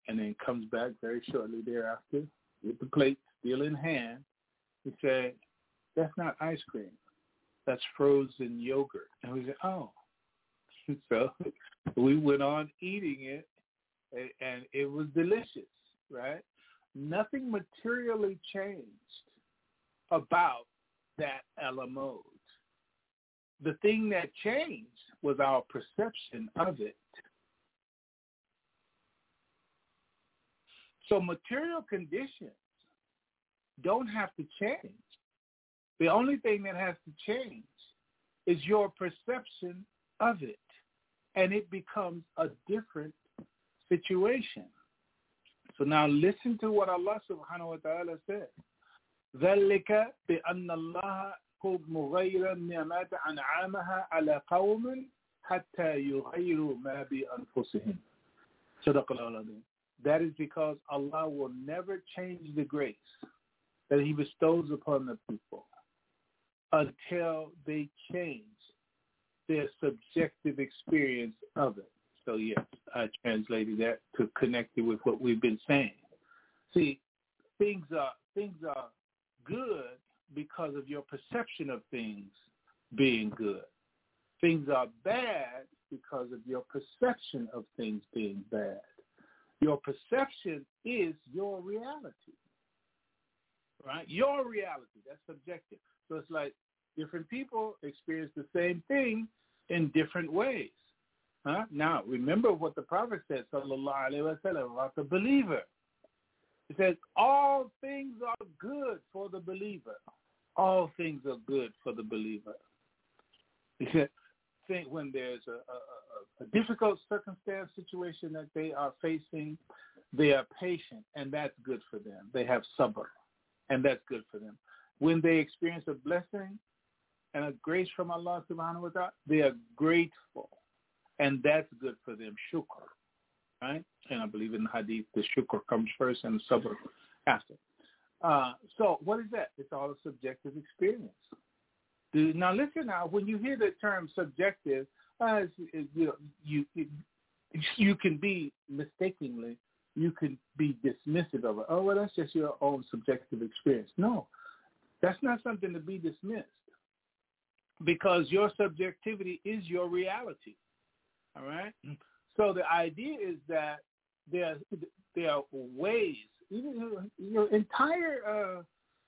and then comes back very shortly thereafter with the plate still in hand. He said, "That's not ice cream. That's frozen yogurt." And we said, "Oh." So we went on eating it, and it was delicious, right? Nothing materially changed about that a la mode. The thing that changed was our perception of it. So material conditions don't have to change. The only thing that has to change is your perception of it, and it becomes a different situation. So now listen to what Allah subhanahu wa ta'ala said. ذَلِّكَ بِأَنَّ اللَّهَ مُغَيِّرًا نِعْمَةً أَنْعَامَهَا عَلَى قَوْمٍ حَتَّى يُغَيِّرُوا مَا بِأَنفُسِهِمْ. صدق الله العظيم. That is because Allah will never change the grace that He bestows upon the people until they change their subjective experience of it. So yes, I translated that to connect it with what we've been saying. See, things are good because of your perception of things being good. Things are bad because of your perception of things being bad. Your perception is your reality, right? Your reality, that's subjective. So it's like different people experience the same thing in different ways. Huh? Now, remember what the Prophet said, sallallahu alaihi wasallam, about the believer. He says, all things are good for the believer. All things are good for the believer. He said, think when there's a difficult circumstance, situation that they are facing, they are patient, and that's good for them. They have sabr, and that's good for them. When they experience a blessing and a grace from Allah subhanahu wa ta'ala, they are grateful, and that's good for them. Shukr, right? And I believe in the hadith, the shukr comes first and the sabr after. So what is that? It's all a subjective experience. Now listen now, when you hear the term subjective, you can be mistakenly, you can be dismissive of it. Oh, well, that's just your own subjective experience. No, that's not something to be dismissed because your subjectivity is your reality. All right? So the idea is that there are ways, even your entire,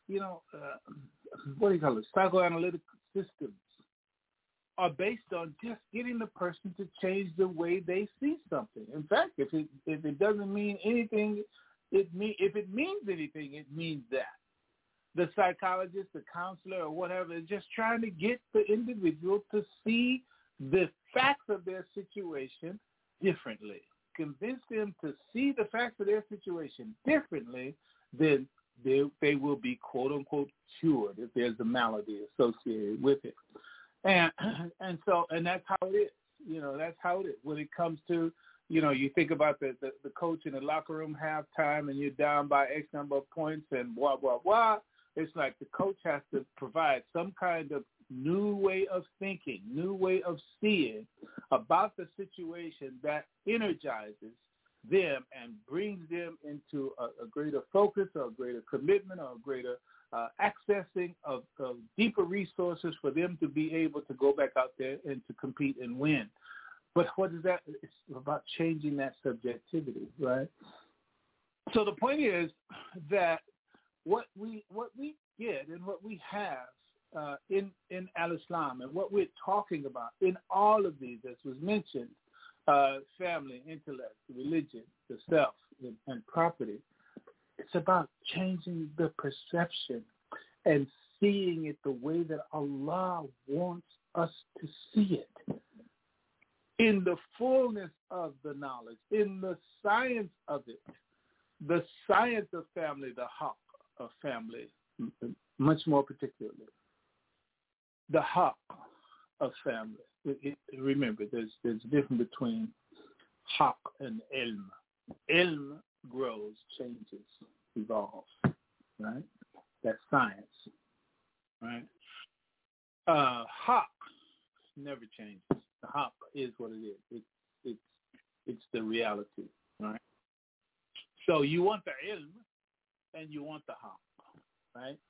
what do you call it, psychoanalytic systems are based on just getting the person to change the way they see something. In fact, if it doesn't mean anything, if it means anything, it means that. The psychologist, the counselor, or whatever is just trying to get the individual to see the facts of their situation differently. Convince them to see the facts of their situation differently, then they will be, quote unquote, cured if there's a malady associated with it. And that's how it is. That's how it is. When it comes to, you think about the coach in the locker room halftime and you're down by X number of points and blah, blah, blah. It's like the coach has to provide some kind of new way of thinking, new way of seeing about the situation that energizes them and brings them into a greater focus or a greater commitment or a greater accessing of deeper resources for them to be able to go back out there and to compete and win. But what is that? It's about changing that subjectivity, right? So the point is that what we get and what we have in Al-Islam and what we're talking about in all of these, as was mentioned, family, intellect, religion, the self, and property, it's about changing the perception and seeing it the way that Allah wants us to see it. In the fullness of the knowledge, in the science of it, the science of family, the haqq of family, much more particularly. The haqq of family. Remember, there's a difference between haqq and ilm. Ilm grows, changes, evolves, right? That's science, right? Haqq never changes. The haqq is what it is. It's the reality, right? So you want the ilm and you want the haqq, right?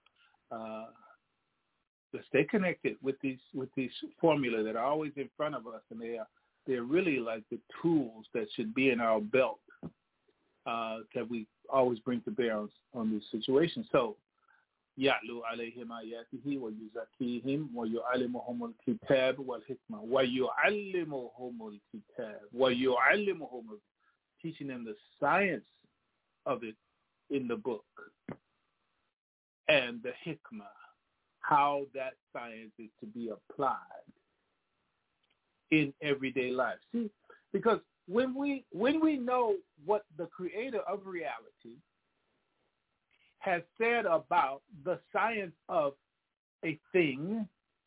To stay connected with these formulas that are always in front of us, and they're really like the tools that should be in our belt that we always bring to bear on these situations. So, يَعْلُو عَلَيْهِمْ آيَاتِهِ وَيُزَكِّيهِمْ وَيُعَلِّمُهُمُ الْكِتَابَ وَالْحِكْمَةَ وَيُعَلِّمُهُمُ الْكِتَابَ teaching them the science of it in the book and the hikmah, how that science is to be applied in everyday life. See, because when we know what the creator of reality has said about the science of a thing,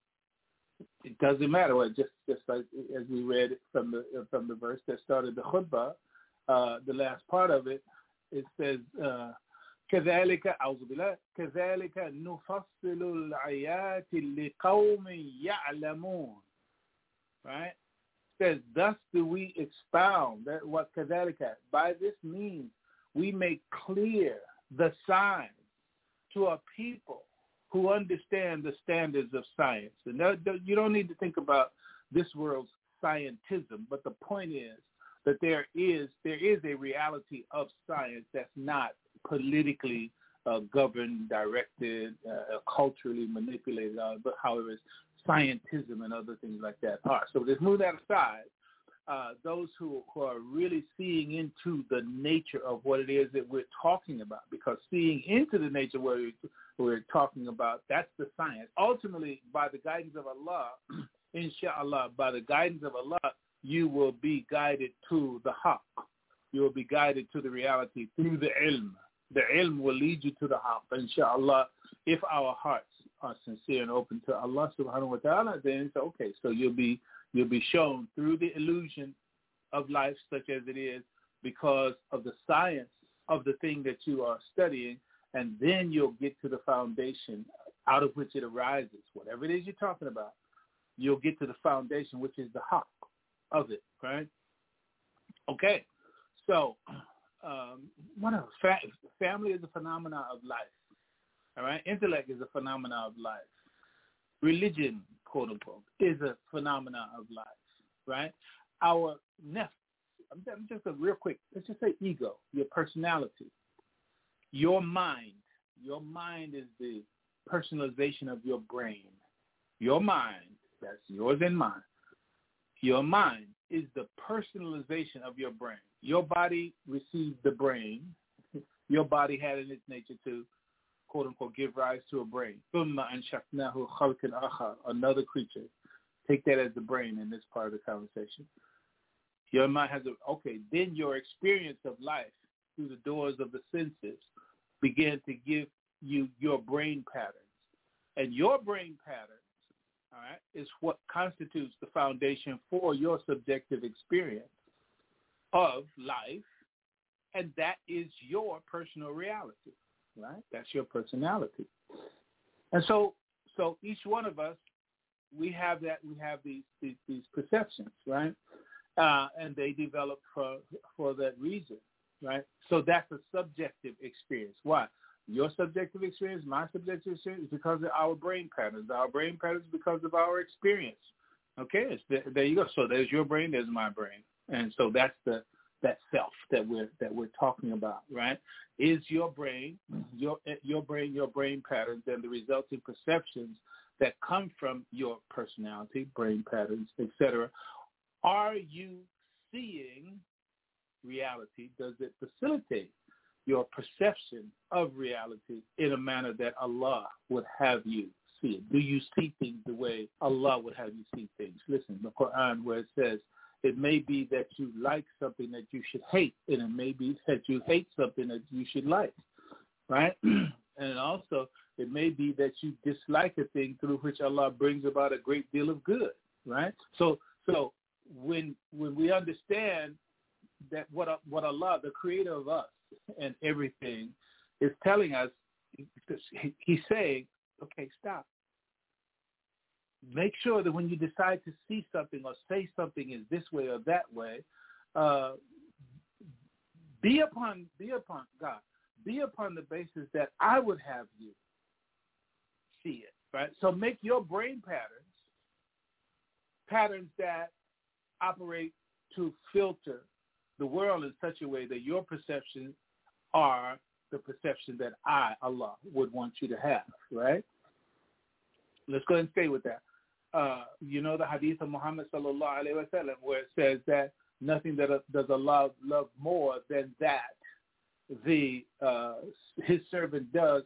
it doesn't matter. Just like as we read from the verse that started the khutbah, the last part of it, it says, كذلك أعوذ بالله كذلك نفصل الآيات لقوم يعلمون. Right? It says, thus do we expound that what كذلك, by this means we make clear the signs to a people who understand the standards of science. And you don't need to think about this world's scientism, but the point is that there is a reality of science that's not politically governed, directed, culturally manipulated, but however scientism and other things like that are. So let's move that aside. Those who are really seeing into the nature of what it is that we're talking about, because seeing into the nature of what we're talking about, that's the science. Ultimately, by the guidance of Allah, inshallah, by the guidance of Allah, you will be guided to the haqq. You will be guided to the reality through the ilm. The ilm will lead you to the haqq, inshallah. If our hearts are sincere and open to Allah subhanahu wa ta'ala, then it's okay. So you'll be shown through the illusion of life such as it is because of the science of the thing that you are studying, and then you'll get to the foundation out of which it arises. Whatever it is you're talking about, you'll get to the foundation, which is the haqq of it, right? Okay. So what else? Family is a phenomenon of life, all right? Intellect is a phenomenon of life. Religion, quote unquote, is a phenomenon of life, right? Our nefs, I'm just a real quick, let's just say ego, your personality, your mind. Your mind is the personalization of your brain. Your mind, that's yours and mine. Your mind is the personalization of your brain. Your body received the brain. Your body had in its nature to, quote unquote, give rise to a brain. Another creature. Take that as the brain in this part of the conversation. Your mind has then your experience of life through the doors of the senses began to give you your brain patterns. And your brain patterns, all right, is what constitutes the foundation for your subjective experience of life, and that is your personal reality, right? That's your personality. And so each one of us, we have these perceptions, right? And they develop for that reason, right? So that's a subjective experience. Why? Your subjective experience, my subjective experience, is because of our brain patterns. Our brain patterns because of our experience. Okay, there you go. So there's your brain, there's my brain, and so that's that self that we're talking about, right? Is your brain, your brain patterns, and the resulting perceptions that come from your personality, brain patterns, etc. Are you seeing reality? Does it facilitate your perception of reality in a manner that Allah would have you see it? Do you see things the way Allah would have you see things? Listen, the Quran where it says, it may be that you like something that you should hate, and it may be that you hate something that you should like, right? And also, it may be that you dislike a thing through which Allah brings about a great deal of good, right? So when we understand that what Allah, the creator of us and everything, is telling us, he's saying, okay, stop. Make sure that when you decide to see something or say something is this way or that way, Be upon God. Be upon the basis that I would have you see it, right? So make your brain patterns that operate to filter the world in such a way that your perceptions are the perception that I, Allah, would want you to have, right? Let's go ahead and stay with that. You know the hadith of Muhammad sallallahu alaihi wasallam, where it says that nothing that does Allah love more than that his servant does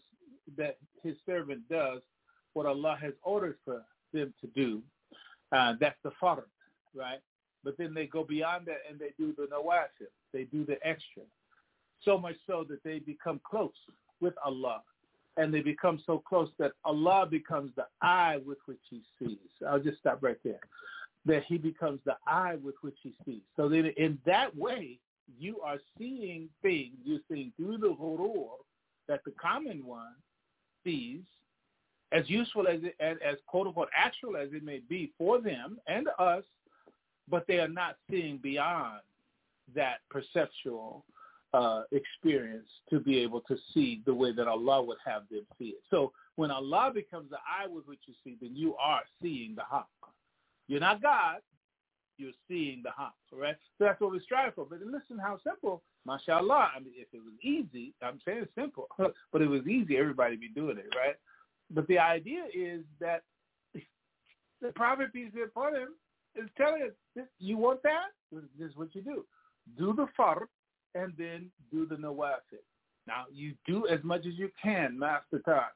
what Allah has ordered for them to do. That's the fard, right? But then they go beyond that and they do the nawafil. They do the extra. So much so that they become close with Allah. And they become so close that Allah becomes the eye with which he sees. I'll just stop right there. That he becomes the eye with which he sees. So then in that way, you are seeing things, you're seeing through the ghurur that the common one sees, as useful as quote-unquote actual as it may be for them and us, but they are not seeing beyond that perceptual experience to be able to see the way that Allah would have them see it. So when Allah becomes the eye with which you see, then you are seeing the haqq. You're not God, you're seeing the haqq, right? So that's what we strive for. But listen how simple, mashallah. I mean, if it was easy, I'm saying it's simple, but if it was easy, everybody would be doing it, right? But the idea is that the Prophet, peace be upon him, is telling us, you want that? This is what you do. Do the fard, and then do the nawafil. Now, you do as much as you can, Master Todd.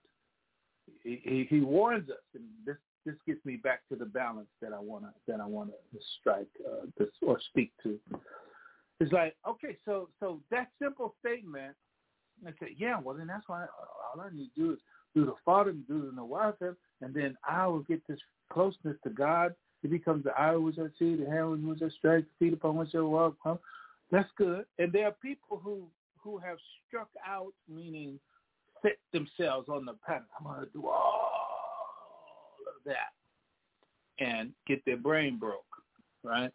He warns us, and this gets me back to the balance that I wanna strike this or speak to. It's like, okay, so that simple statement, I say, yeah, well then that's why all I need to do is do the fard and do the nawafil, and then I will get this closeness to God. It becomes the eye which I see, the hand which I strike, the feet upon which I walk. That's good. And there are people who have struck out, meaning set themselves on the pattern. I'm going to do all of that and get their brain broke, right?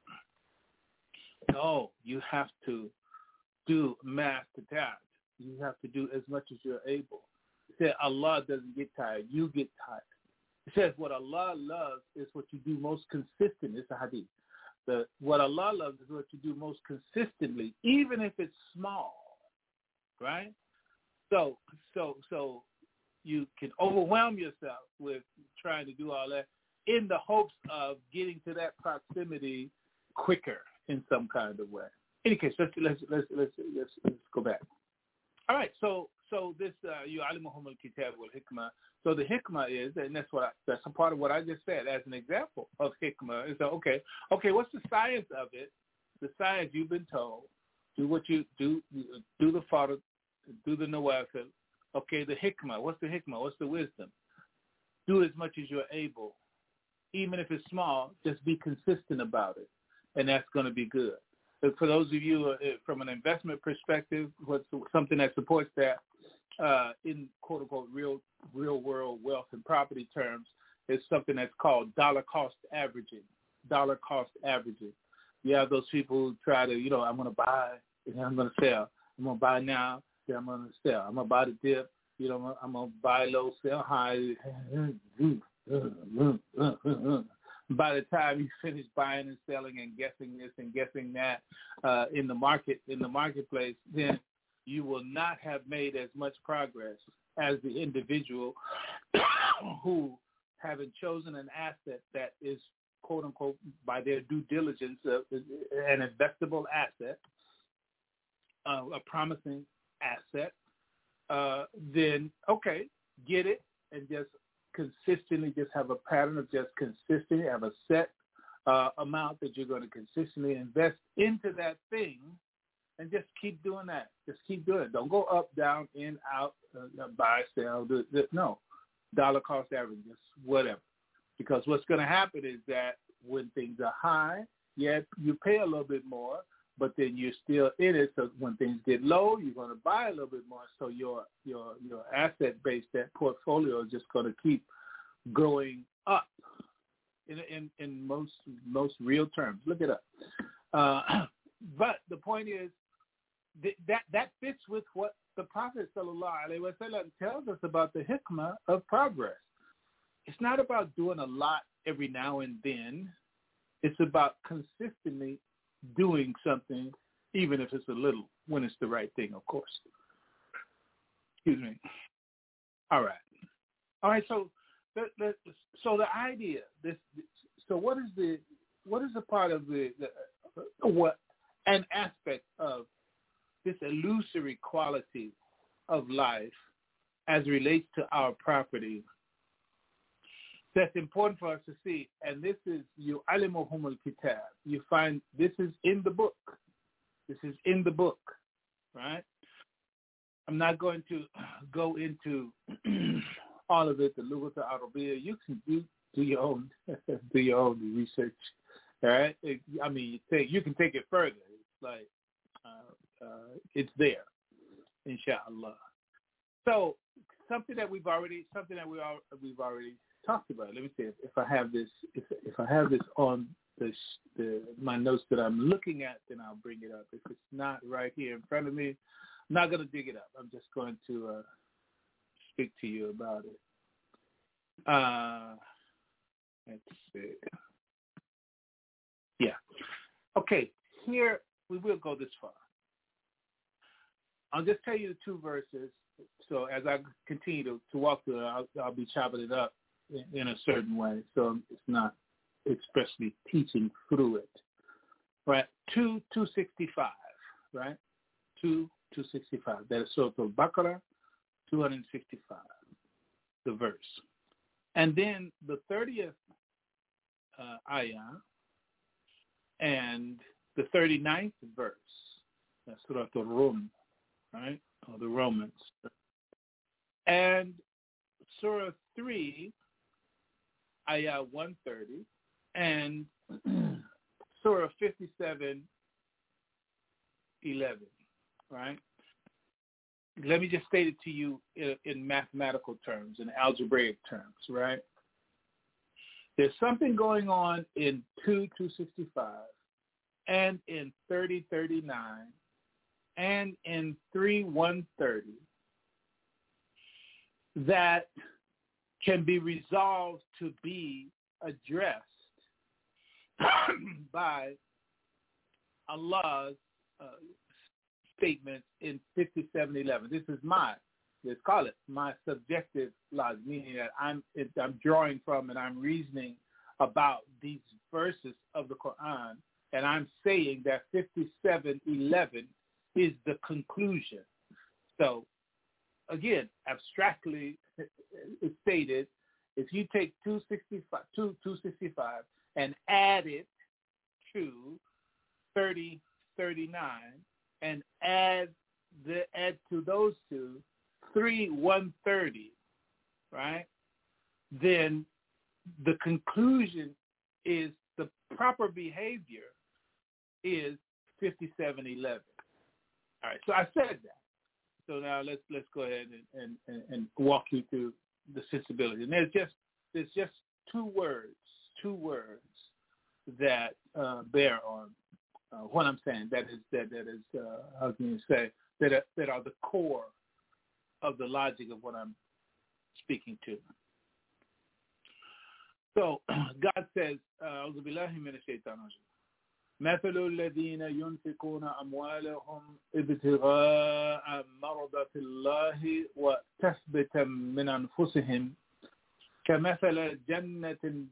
No, you have to do master task. You have to do as much as you're able. It said Allah doesn't get tired. You get tired. It says what Allah loves is what you do most consistent. It's a hadith. What Allah loves is what you do most consistently, even if it's small, right? So you can overwhelm yourself with trying to do all that in the hopes of getting to that proximity quicker in some kind of way. In any case, let's go back. All right, so this yu'allimuhum al-kitab wal-hikmah. So the hikmah is, and that's a part of what I just said as an example of hikmah. Is that okay, what's the science of it? The science you've been told, do what you do the fard, do the nawafil. Okay, the hikmah, what's the hikmah? What's the wisdom? Do as much as you're able. Even if it's small, just be consistent about it, and that's going to be good. But for those of you from an investment perspective, what's something that supports that in quote-unquote real world wealth and property terms is something that's called dollar cost averaging. Dollar cost averaging. You have those people who try to, I'm going to buy and then I'm going to sell. I'm going to buy now, then I'm going to sell. I'm going to buy the dip, I'm going to buy low, sell high. By the time you finish buying and selling and guessing this and guessing that in the marketplace, then you will not have made as much progress as the individual who, having chosen an asset that is, quote unquote, by their due diligence, an investable asset, a promising asset, then okay, get it and just consistently just have a pattern of just consistently have a set amount that you're going to consistently invest into that thing and just keep doing that. Just keep doing it. Don't go up, down, in, out, buy, sell. No, dollar cost average, just whatever. Because what's going to happen is that when things are high, yeah, you pay a little bit more, but then you're still in it. So when things get low, you're going to buy a little bit more. So your asset base, that portfolio, is just going to keep going up in most real terms. Look it up. But the point is, that fits with what the Prophet sallallahu alaihi wasallam tells us about the hikmah of progress. It's not about doing a lot every now and then. It's about consistently doing something, even if it's a little, when it's the right thing, of course. Excuse me. All right. So the idea. So what is a part of what an aspect of this illusory quality of life as relates to our property that's important for us to see? And this is yu'allimuhum al-kitab. You find this is in the book. This is in the book, right? I'm not going to go into all of it, the Lughat al-Arabiya. You can do your own research, all right? I mean, you can take it further. It's like it's there, inshallah. So something that we've already talked about. Let me see if I have this. If I have this on my notes that I'm looking at, then I'll bring it up. If it's not right here in front of me, I'm not going to dig it up. I'm just going to speak to you about it. Let's see. Yeah. Okay. Here we will go this far. I'll just tell you the two verses. So as I continue to walk through it, I'll be chopping it up in a certain way. So it's not expressly teaching through it. Right? 265. Right? 265. That is Surah Al-Baqarah, 265. The verse. And then the 30th ayah and the 39th verse. That's Surah Al-Rum, right? Or the Romans. And Surah 3, ayah 130, and Surah 57, 11, right? Let me just state it to you in mathematical terms, in algebraic terms, right? There's something going on in 265 and in 3039 and in 3130 that can be resolved to be addressed by Allah's statement in 57:11. This is let's call it my subjective logic, meaning that I'm drawing from and I'm reasoning about these verses of the Quran, and I'm saying that 57:11 is the conclusion. So, again, abstractly stated, if you take 265 and add it to 3039 and add to those two 130, right? Then the conclusion is the proper behavior is 57:11. All right, so I said that. So now let's go ahead and walk you through the sensibility. And there's just two words that bear on what I'm saying. That is how can you say that are the core of the logic of what I'm speaking to. So God says, أعوذ بالله من الشيطان الرجيم. مثل الذين ينفقون أموالهم ابتغاء مرضات الله وتثبيتا من أنفسهم كمثل جنة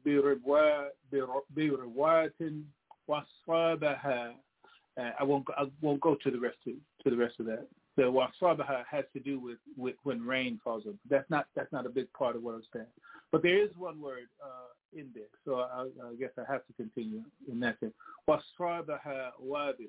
بربوات وأصابها. I won't go to the rest of that. The wasabaha has to do with when rain falls on. That's not a big part of what I'm saying. But there is one word in there, so I guess I have to continue in that sense. Wasabaha wabil.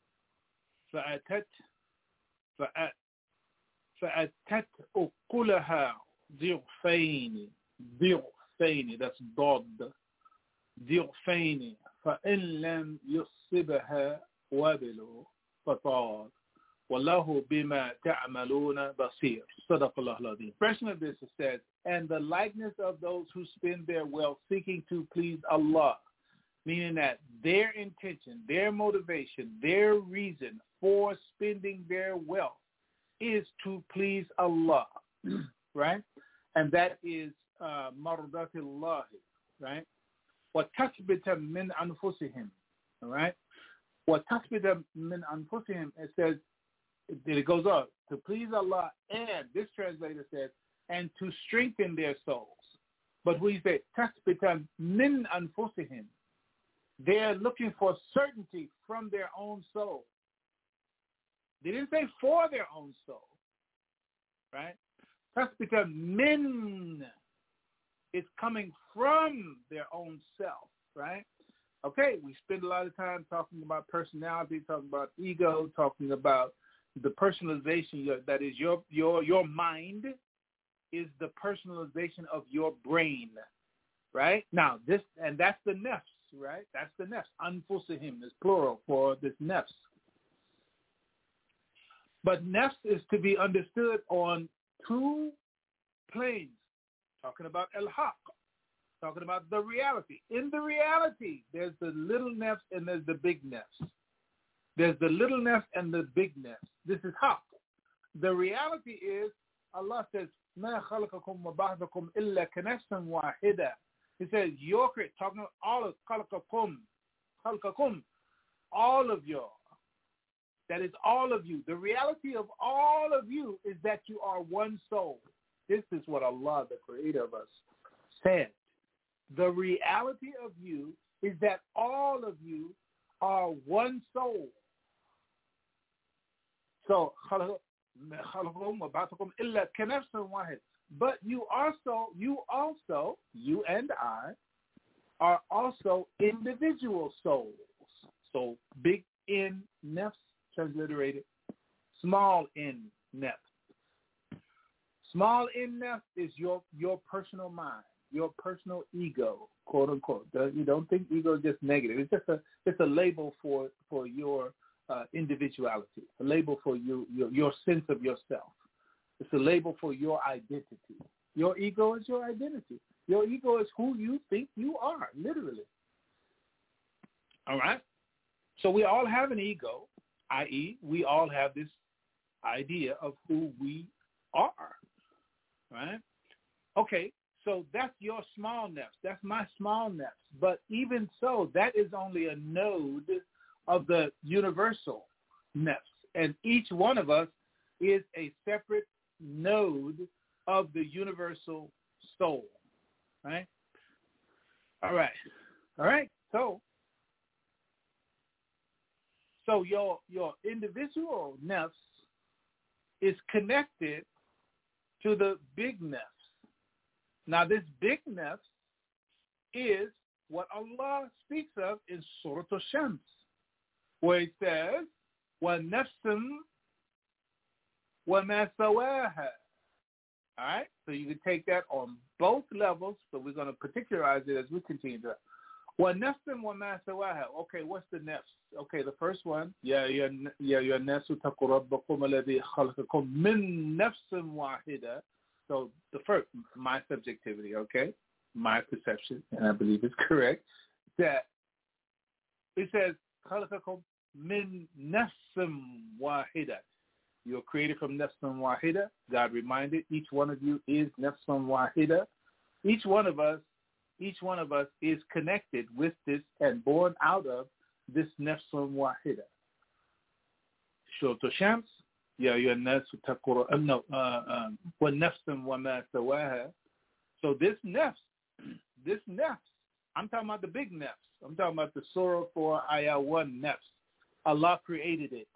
فأتت أقلها ضعفين. That's ضاد. ضعفين. فإن لم يصبها وابل فطار. وَاللَّهُ بِمَا تَعْمَلُونَ بَصِيرٌ. صدق الله العظيم. Expression of this, it says, and the likeness of those who spend their wealth seeking to please Allah meaning that their intention, their motivation, their reason for spending their wealth is to please Allah, right? And that is mardatillahi, right? وَتَثْبِتَ مِنْ أَنفُسِهِمْ, all right? وَتَثْبِتَ مِنْ أَنفُسِهِم, it says, it goes on, to please Allah, and this translator says, and to strengthen their souls. But when you say, تَثْبِتَ مِنْ أَنفُسِهِمْ, they're looking for certainty from their own soul. They didn't say for their own soul, right? تَثْبِتَ مِنْ, it's coming from their own self, right? Okay, we spend a lot of time talking about personality, talking about ego, talking about the personalization that is your mind is the personalization of your brain, right? Now, this, and that's the nefs, right? That's the nefs. Anfusihim is plural for this nefs. But nefs is to be understood on two planes, talking about el-haq, talking about the reality. In the reality, there's the little nefs and there's the big nefs. There's the little nefs and the big nefs. This is haq. The reality is, Allah says, مَا خَلَقَكُمْ وَبَعْضَكُمْ إِلَّا كَنَفْسًا وَاحِدًا. He says, you're talking about all of خَلَقَكُمْ, all of you. That is all of you. The reality of all of you is that you are one soul. This is what Allah, the creator of us, said. The reality of you is that all of you are one soul. So, but you and I, are also individual souls. So big N nefs, transliterated, small N nefs. Small N nefs is your personal mind, your personal ego, quote unquote. You don't think ego is just negative. It's a label for your individuality, a label for your sense of yourself. It's a label for your identity. Your ego is your identity. Your ego is who you think you are, literally. All right? So we all have an ego, i.e., we all have this idea of who we are, right? Okay, so that's your small nefs. That's my small nefs. But even so, that is only a node of the universal nefs. And each one of us is a separate node of the universal soul, right? All right. So your individual nefs is connected to the big nefs. Now, this big nefs is what Allah speaks of in Surah Al-Shams, where it says, وَنَفْسٍ وَمَا سَوَاهَا. All right? So you can take that on both levels. So we're going to particularize it as we continue to. وَنَفْسٍ وَمَا سَوَاهَا. Okay, what's the nefs? Okay, the first one, يَا أَيُّهَا النَّاسُ اتَّقُوا رَبَّكُمْ الَّذِي خَلَقَكُم مِّن نَفْسٍ وَاحِدَةٍ. So the first, my subjectivity, okay, my perception, and I believe it's correct, that it says, خَلَقَكُم مِّن نَفْسٍ وَاحِدَةٍ. You're created from nafsun wahida. God reminded each one of you is nafsun wahida. Each one of us is connected with this and born out of this nafsun wahida. Surah Al-Shams, ya ayyuhan nasu taqu wa nafsun wa ma sawaha. So this nafs, I'm talking about the big nafs. I'm talking about the Surah 4 Ayah 1 nafs. Allah created it.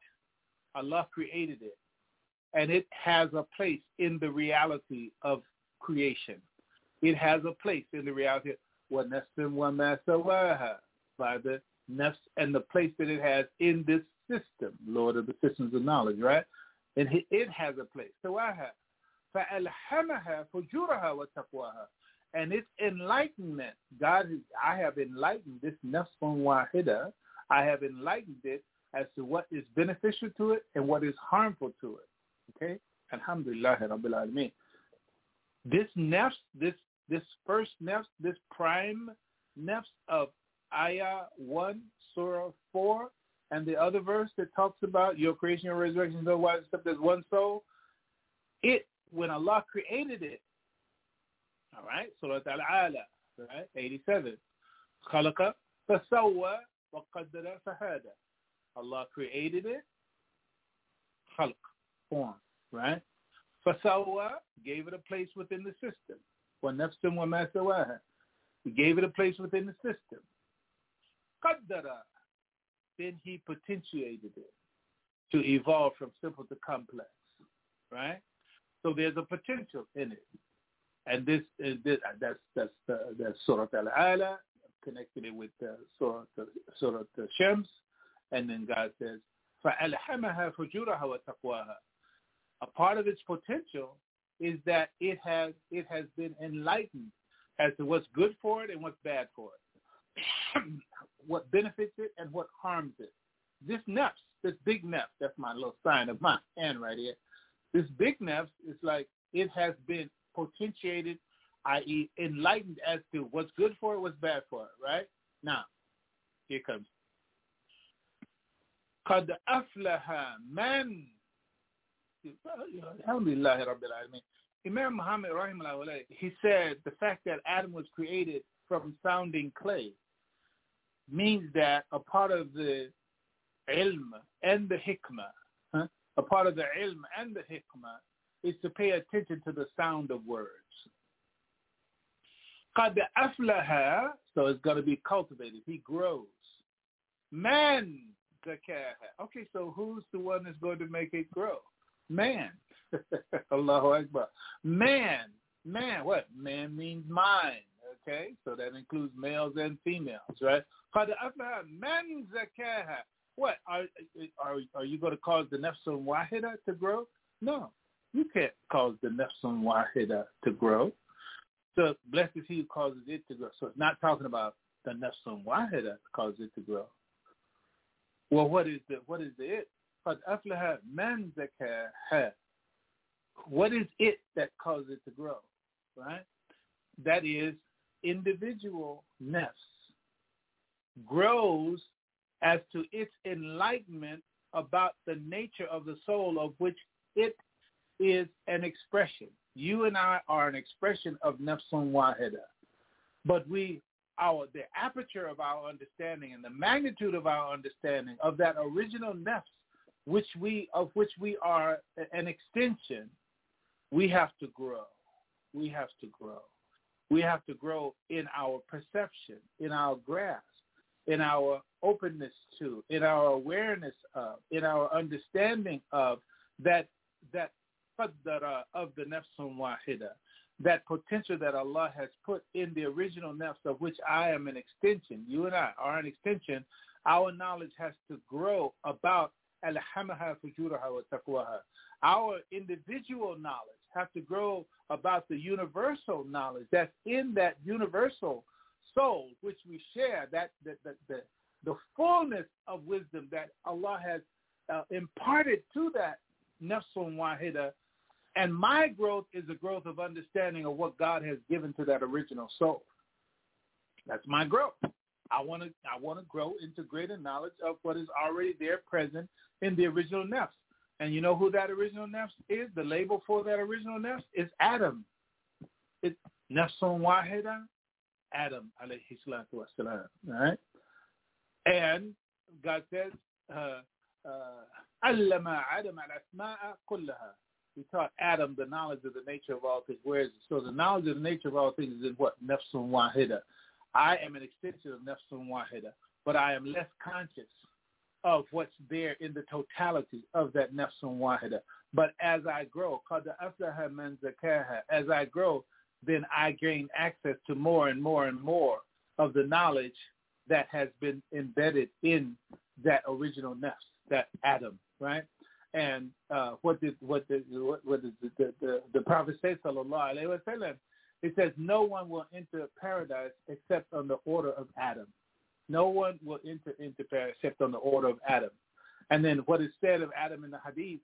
And it has a place in the reality of creation. It has a place in the reality of وَنَفْسٍ وَمَا سَوَاهَا, by the nafs and the place that it has in this system, Lord of the systems of knowledge, right? And it has a place. سَوَاهَا فَأَلْهَمَهَا فُجُورَهَا وَتَقْوَاهَا. And its enlightenment, I have enlightened this nafsun wahida. I have enlightened it as to what is beneficial to it and what is harmful to it. Okay? Alhamdulillah Rabbil Alameen. This nafs, this first nafs, this prime nafs of Ayah 1, Surah 4, and the other verse that talks about your creation, your resurrection, so why except there's one soul. When Allah created it, all right, Surah Al-Ala, right, 87. خَلَقَ فَسَوَّى وَقَدَّرَ فَهَدَى. Allah created it, khalq, form, right? فَسَوَّى, gave it a place within the system. وَنَفْسٍ وَمَا سَوَاهَا. He gave it a place within the system. قَدَّرَ, then he potentiated it to evolve from simple to complex, right? So there's a potential in it. And that's Surah Al-Ala, connected it with Surah Shams, and then God says, فَأَلْحَمَهَا فُجُورَهَا وَتَقْوَاهَا. A part of its potential is that it has been enlightened as to what's good for it and what's bad for it, what benefits it and what harms it. This nafs, this big nafs, that's my little sign of my hand right here. This big nafs is like it has been potentiated, i.e. enlightened as to what's good for it, what's bad for it, right? Now, here comes. قَدْ أَفْلَحَ مَنْ. Alhamdulillah Rabbil Alameen. Imam Muhammad rahimahullah, he said the fact that Adam was created from sounding clay means that a part of the ilm and the hikmah, a part of the ilm and the hikmah is to pay attention to the sound of words. قَدْ أَفْلَحَ, so it's going to be cultivated. He grows. Man zakaha. Okay, so who's the one that's going to make it grow? Man. Allahu Akbar. Man. What? Man means mind. Okay, so that includes males and females, right? قَدْ أَفْلَحَ مَنْ زَكَاهَا. What? Are you going to cause the nafsun wahida to grow? No. You can't cause the nafsun wahida to grow. So blessed is he who causes it to grow. So it's not talking about the nafsun wahida that causes it to grow. Well, what is the it? قَدْ أَفْلَحَ مَنْ زَكَاهَا. What is it that causes it to grow, right? That is individual nafs grows as to its enlightenment about the nature of the soul of which it is an expression. You and I are an expression of nafsun wahida. But the aperture of our understanding and the magnitude of our understanding of that original nafs, of which we are an extension, we have to grow. We have to grow. We have to grow in our perception, in our grasp, in our openness to, in our awareness of, in our understanding of that qaddara of the nafsun wahida, that potential that Allah has put in the original nafs of which I am an extension. You and I are an extension. Our knowledge has to grow about alhamaha fujuraha wa taqwaha. Our individual knowledge has to grow about the universal knowledge that's in that universal soul which we share, that the fullness of wisdom that Allah has imparted to that nafsun wahida. And my growth is a growth of understanding of what God has given to that original soul. That's my growth. I want to grow into greater knowledge of what is already there present in the original nafs. And you know who that original nafs is? The label for that original nafs is Adam. It's nafsun wahida, Adam alayhi salatu wassalam. All right? And God says, allama Adam al-asma'a kullaha. He taught Adam the knowledge of the nature of all things. So the knowledge of the nature of all things is in what? Nafsun wahida. I am an extension of nafsun wahida, but I am less conscious of what's there in the totality of that nafsun wahida. But as I grow, qad aflaha man zakaha, as I grow, then I gain access to more and more and more of the knowledge that has been embedded in that original nafs, that Adam, right? And what did the Prophet say, sallallahu alaihi wasallam? It says, no one will enter paradise except on the order of Adam. No one will enter into paradise except on the order of Adam. And then what is said of Adam in the hadith,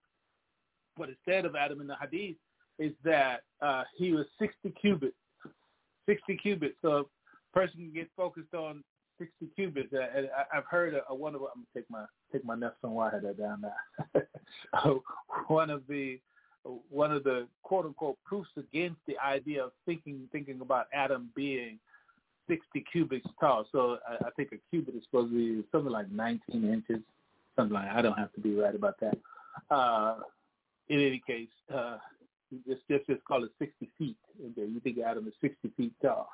is that he was 60 cubits. 60 cubits. So a person can get focused on 60 cubits. And I've heard a wonderful. I'm gonna take my Nefson Wahida down now. one of the quote unquote proofs against the idea of thinking about Adam being 60 cubits tall. So I think a cubit is supposed to be something like 19 inches, something like that. I don't have to be right about that. In any case, just call it 60 feet. Okay, you think Adam is 60 feet tall.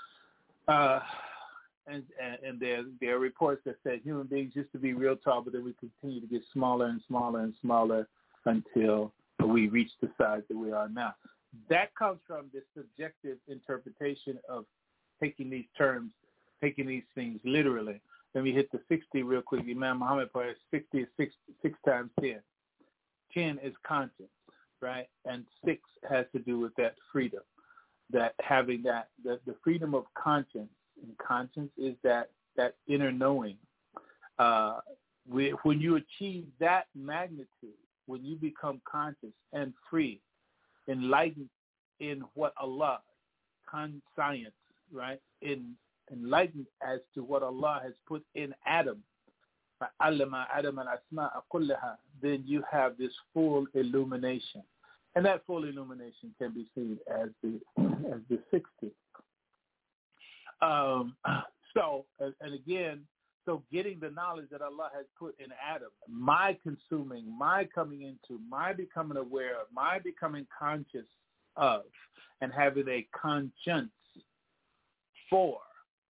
And there are reports that say human beings used to be real tall, but then we continue to get smaller and smaller and smaller until we reach the size that we are now. That comes from this subjective interpretation of taking these terms, taking these things literally. Let me hit the 60 real quick. Imam Muhammad says 60 is 6 times 10. 10 is conscience, right? And 6 has to do with that freedom, that having that, the freedom of conscience. And conscience is that inner knowing. When you achieve that magnitude, when you become conscious and free, enlightened in what Allah, conscience, right? Enlightened as to what Allah has put in Adam, then you have this full illumination. And that full illumination can be seen as the 60. So getting the knowledge that Allah has put in Adam, my consuming, my coming into, my becoming aware of, my becoming conscious of, and having a conscience for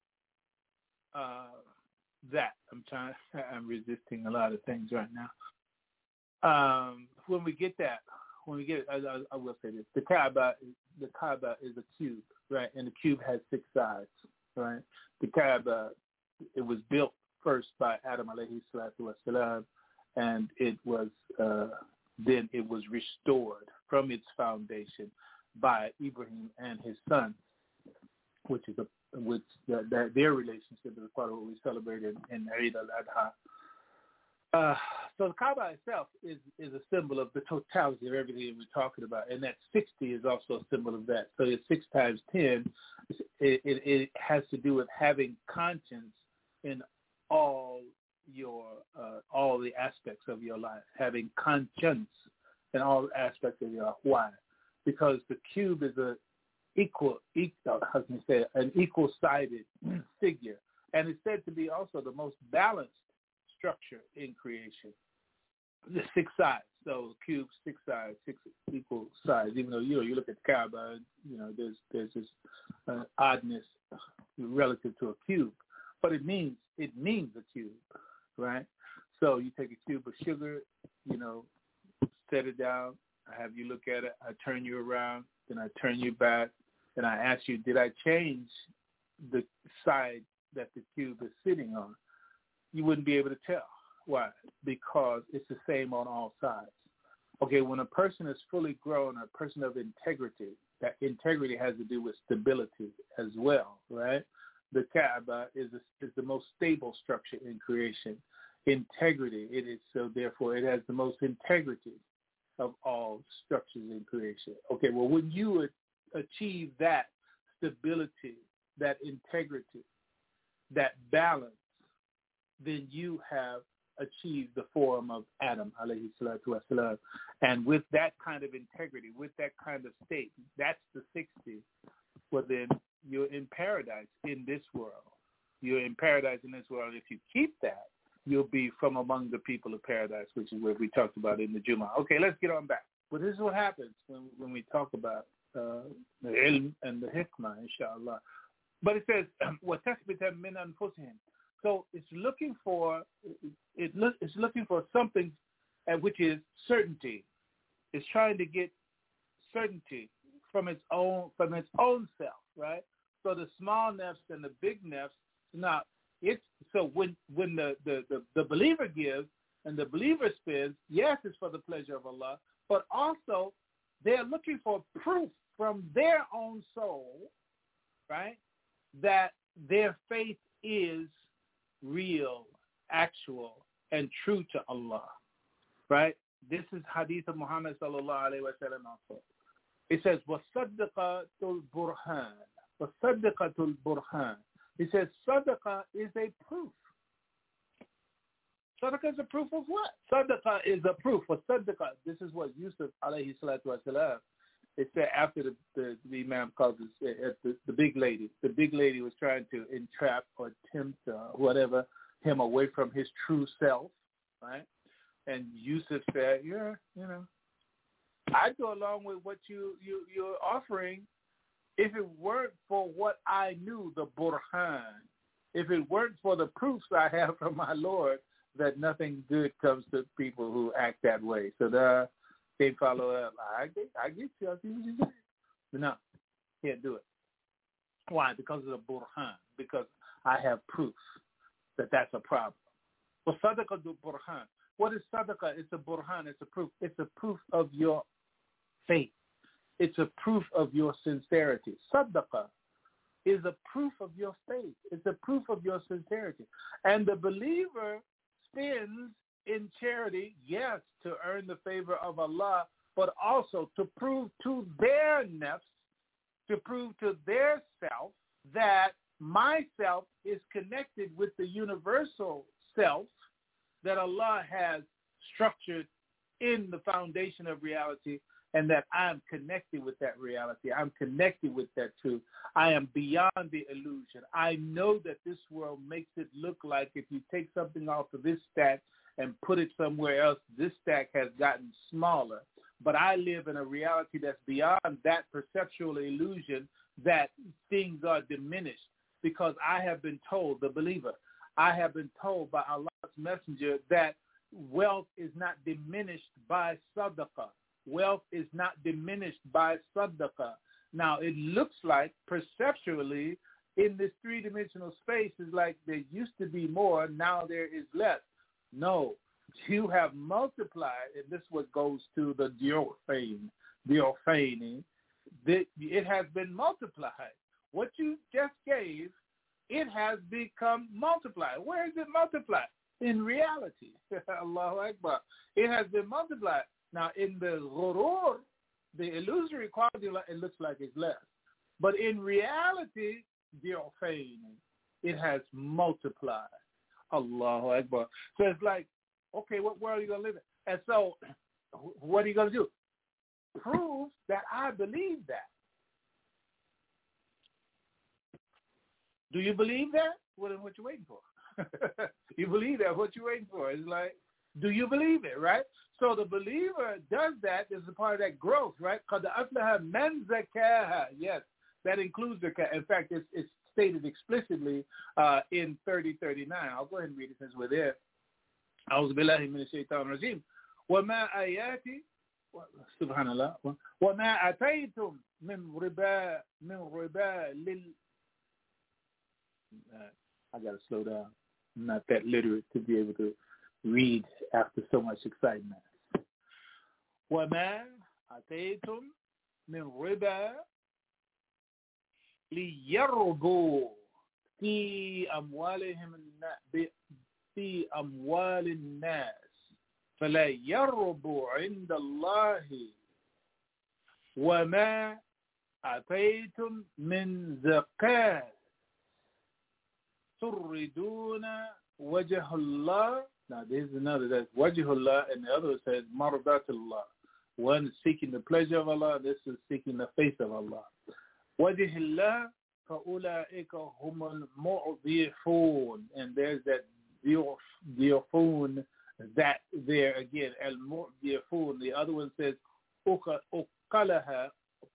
that. I'm resisting a lot of things right now. When we get it, I will say this: the Kaaba is a cube, right? And the cube has 6 sides, right? The Kaaba, it was built first by Adam alayhi salatu wasalam, and it was then it was restored from its foundation by Ibrahim and his son, which their relationship is part of what we celebrate in Eid al-Adha. So the Kaaba itself is a symbol of the totality of everything we're talking about, and that 60 is also a symbol of that. So it's 6 times 10. It has to do with having conscience in all the aspects of your life, having conscience in all aspects of your life. Why? Because the cube is an equal-sided figure, and it's said to be also the most balanced structure in creation. The 6 sides, so cube, 6 sides, 6 equal sides. Even though you look at the Kaaba, there's this oddness relative to a cube, but it means a cube, right? So you take a cube of sugar, set it down. I have you look at it. I turn you around, then I turn you back, and I ask you, did I change the side that the cube is sitting on? You wouldn't be able to tell. Why? Because it's the same on all sides. Okay, when a person is fully grown, a person of integrity, that integrity has to do with stability as well, right? The Kaaba is the most stable structure in creation. Integrity, it is, so therefore it has the most integrity of all structures in creation. Okay, well, when you achieve that stability, that integrity, that balance, then you have achieved the form of Adam, alayhi salatu wasalam. And with that kind of integrity, with that kind of state, that's the 60. Well, then you're in paradise in this world. You're in paradise in this world. If you keep that, you'll be from among the people of paradise, which is what we talked about in the Jummah. Okay, let's get on back. Well, this is what happens when we talk about the ilm and the hikmah, inshallah. But it says, وَتَثْبِتًا مِنْ أَنفُسِهِمْ. So it's looking for something which is certainty. It's trying to get certainty from its own self, right? So the small nafs and the big nafs. Now it's so when the believer gives and the believer spends, yes, it's for the pleasure of Allah, but also they're looking for proof from their own soul, right, that their faith is real, actual, and true to Allah, right? This is hadith of Muhammad sallallahu alayhi wa sallam also. It says, وَصَدَّقَةُ الْبُرْهَانِ. وَصَدَّقَةُ الْبُرْهَانِ. He says sadaqah is a proof. Sadaqah is a proof of what? Sadaqah is a proof. For sadaqah, this is what Yusuf alayhi salatu wasalam, it said after the Imam called the big lady. The big lady was trying to entrap or tempt whatever him away from his true self, right? And Yusuf said, yeah, I'd go along with what you're offering if it weren't for what I knew, the Burhan, if it weren't for the proofs I have from my Lord that nothing good comes to people who act that way. So they follow up. I get you. I see what you say. But no, can't do it. Why? Because of the Burhan. Because I have proof that that's a problem. Well, sadaqah do Burhan. What is sadaqah? It's a Burhan. It's a proof. It's a proof of your faith. It's a proof of your sincerity. Sadaqah is a proof of your faith. It's a proof of your sincerity. And the believer spends in charity, yes, to earn the favor of Allah, but also to prove to their nafs, to prove to their self that myself is connected with the universal self that Allah has structured in the foundation of reality, and that I'm connected with that reality. I'm connected with that truth. I am beyond the illusion. I know that this world makes it look like if you take something off of this stack and put it somewhere else, this stack has gotten smaller. But I live in a reality that's beyond that perceptual illusion that things are diminished, because I have been told, the believer, I have been told by Allah's messenger that wealth is not diminished by sadaqah. Wealth is not diminished by sadaqah. Now, it looks like perceptually in this three-dimensional space is like there used to be more, now there is less. No, you have multiplied, and this is what goes to the diorphane. It has been multiplied. What you just gave, it has become multiplied. Where is it multiplied? In reality. Allahu Akbar. It has been multiplied. Now, in the ghurur, the illusory quality, it looks like it's less. But in reality, it has multiplied. Allahu Akbar. So it's like, okay, what world are you going to live in? And so what are you going to do? Prove that I believe that. Do you believe that? Well, then what you waiting for? You believe that? What you waiting for? It's like, do you believe it, right? So the believer does that as a part of that growth, right? قَدْ أَفْلَهَ مَنْ زَكَّاهَا. Yes, that includes zakah. In fact, it's stated explicitly in 30:39. I'll go ahead and read it since we're there. أعوذ بالله من الشيطان الرجيم. وما آياتي سبحان الله وما أتيتم من ربا I got to slow down. I'm not that literate to be able to read after so much excitement. وما أتيتم من ربا ليربوا في أموال الناس فلا يربو عند الله وما أتيتم من زكاة تريدون وجه الله. Now there's another that's wajhullah, and the other says mardatullah. One is seeking the pleasure of Allah, this is seeking the face of Allah. Wajhullah فَأُولَٰئِكَ هُمُ الْمُعْضِفُونَ. And there's that diofun, that there again, al-mu'difun. The other one says uqalaha,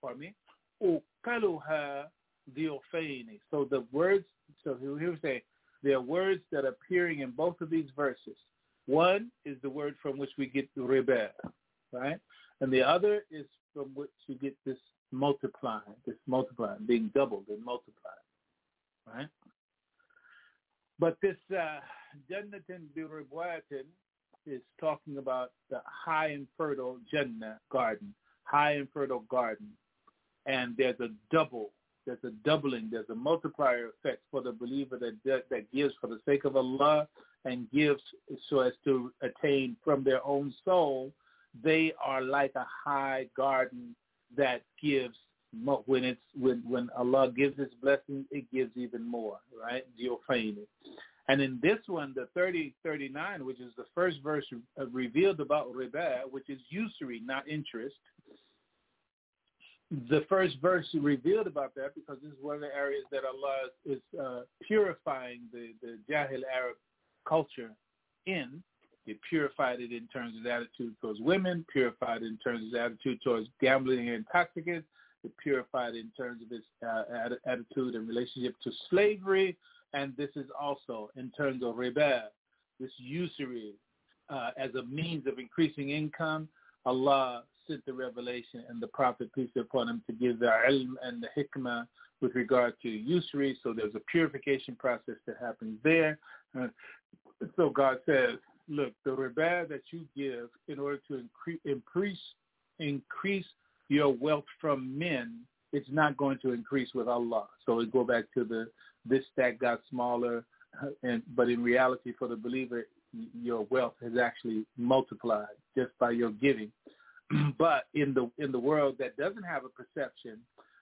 uqaluha diofaini. So the words, so here we say, there are words that are appearing in both of these verses. One is the word from which we get the riba, right? And the other is from which you get this multiplying, being doubled and multiplied, right? But this Jannatin bi Ribwatin is talking about the high and fertile Jannah garden, high and fertile garden. And there's a doubling, there's a multiplier effect for the believer that gives for the sake of Allah and gives so as to attain from their own soul. They are like a high garden that gives When Allah gives His blessing, it gives even more, right? And in this one, the 39, which is the first verse revealed about riba, which is usury, not interest. The first verse revealed about that because this is one of the areas that Allah is purifying the Jahil Arab culture in. It purified it in terms of attitude towards women, purified it in terms of attitude towards gambling and intoxicants. It purified in terms of its attitude and relationship to slavery. And this is also in terms of riba, this usury, as a means of increasing income. Allah sent the revelation and the Prophet, peace be upon him, to give the ilm and the hikmah with regard to usury. So there's a purification process that happens there. So God says, look, the riba that you give in order to increase your wealth from men, it's not going to increase with Allah. So we go back to this stack got smaller, but in reality for the believer, your wealth has actually multiplied just by your giving. But in the world that doesn't have a perception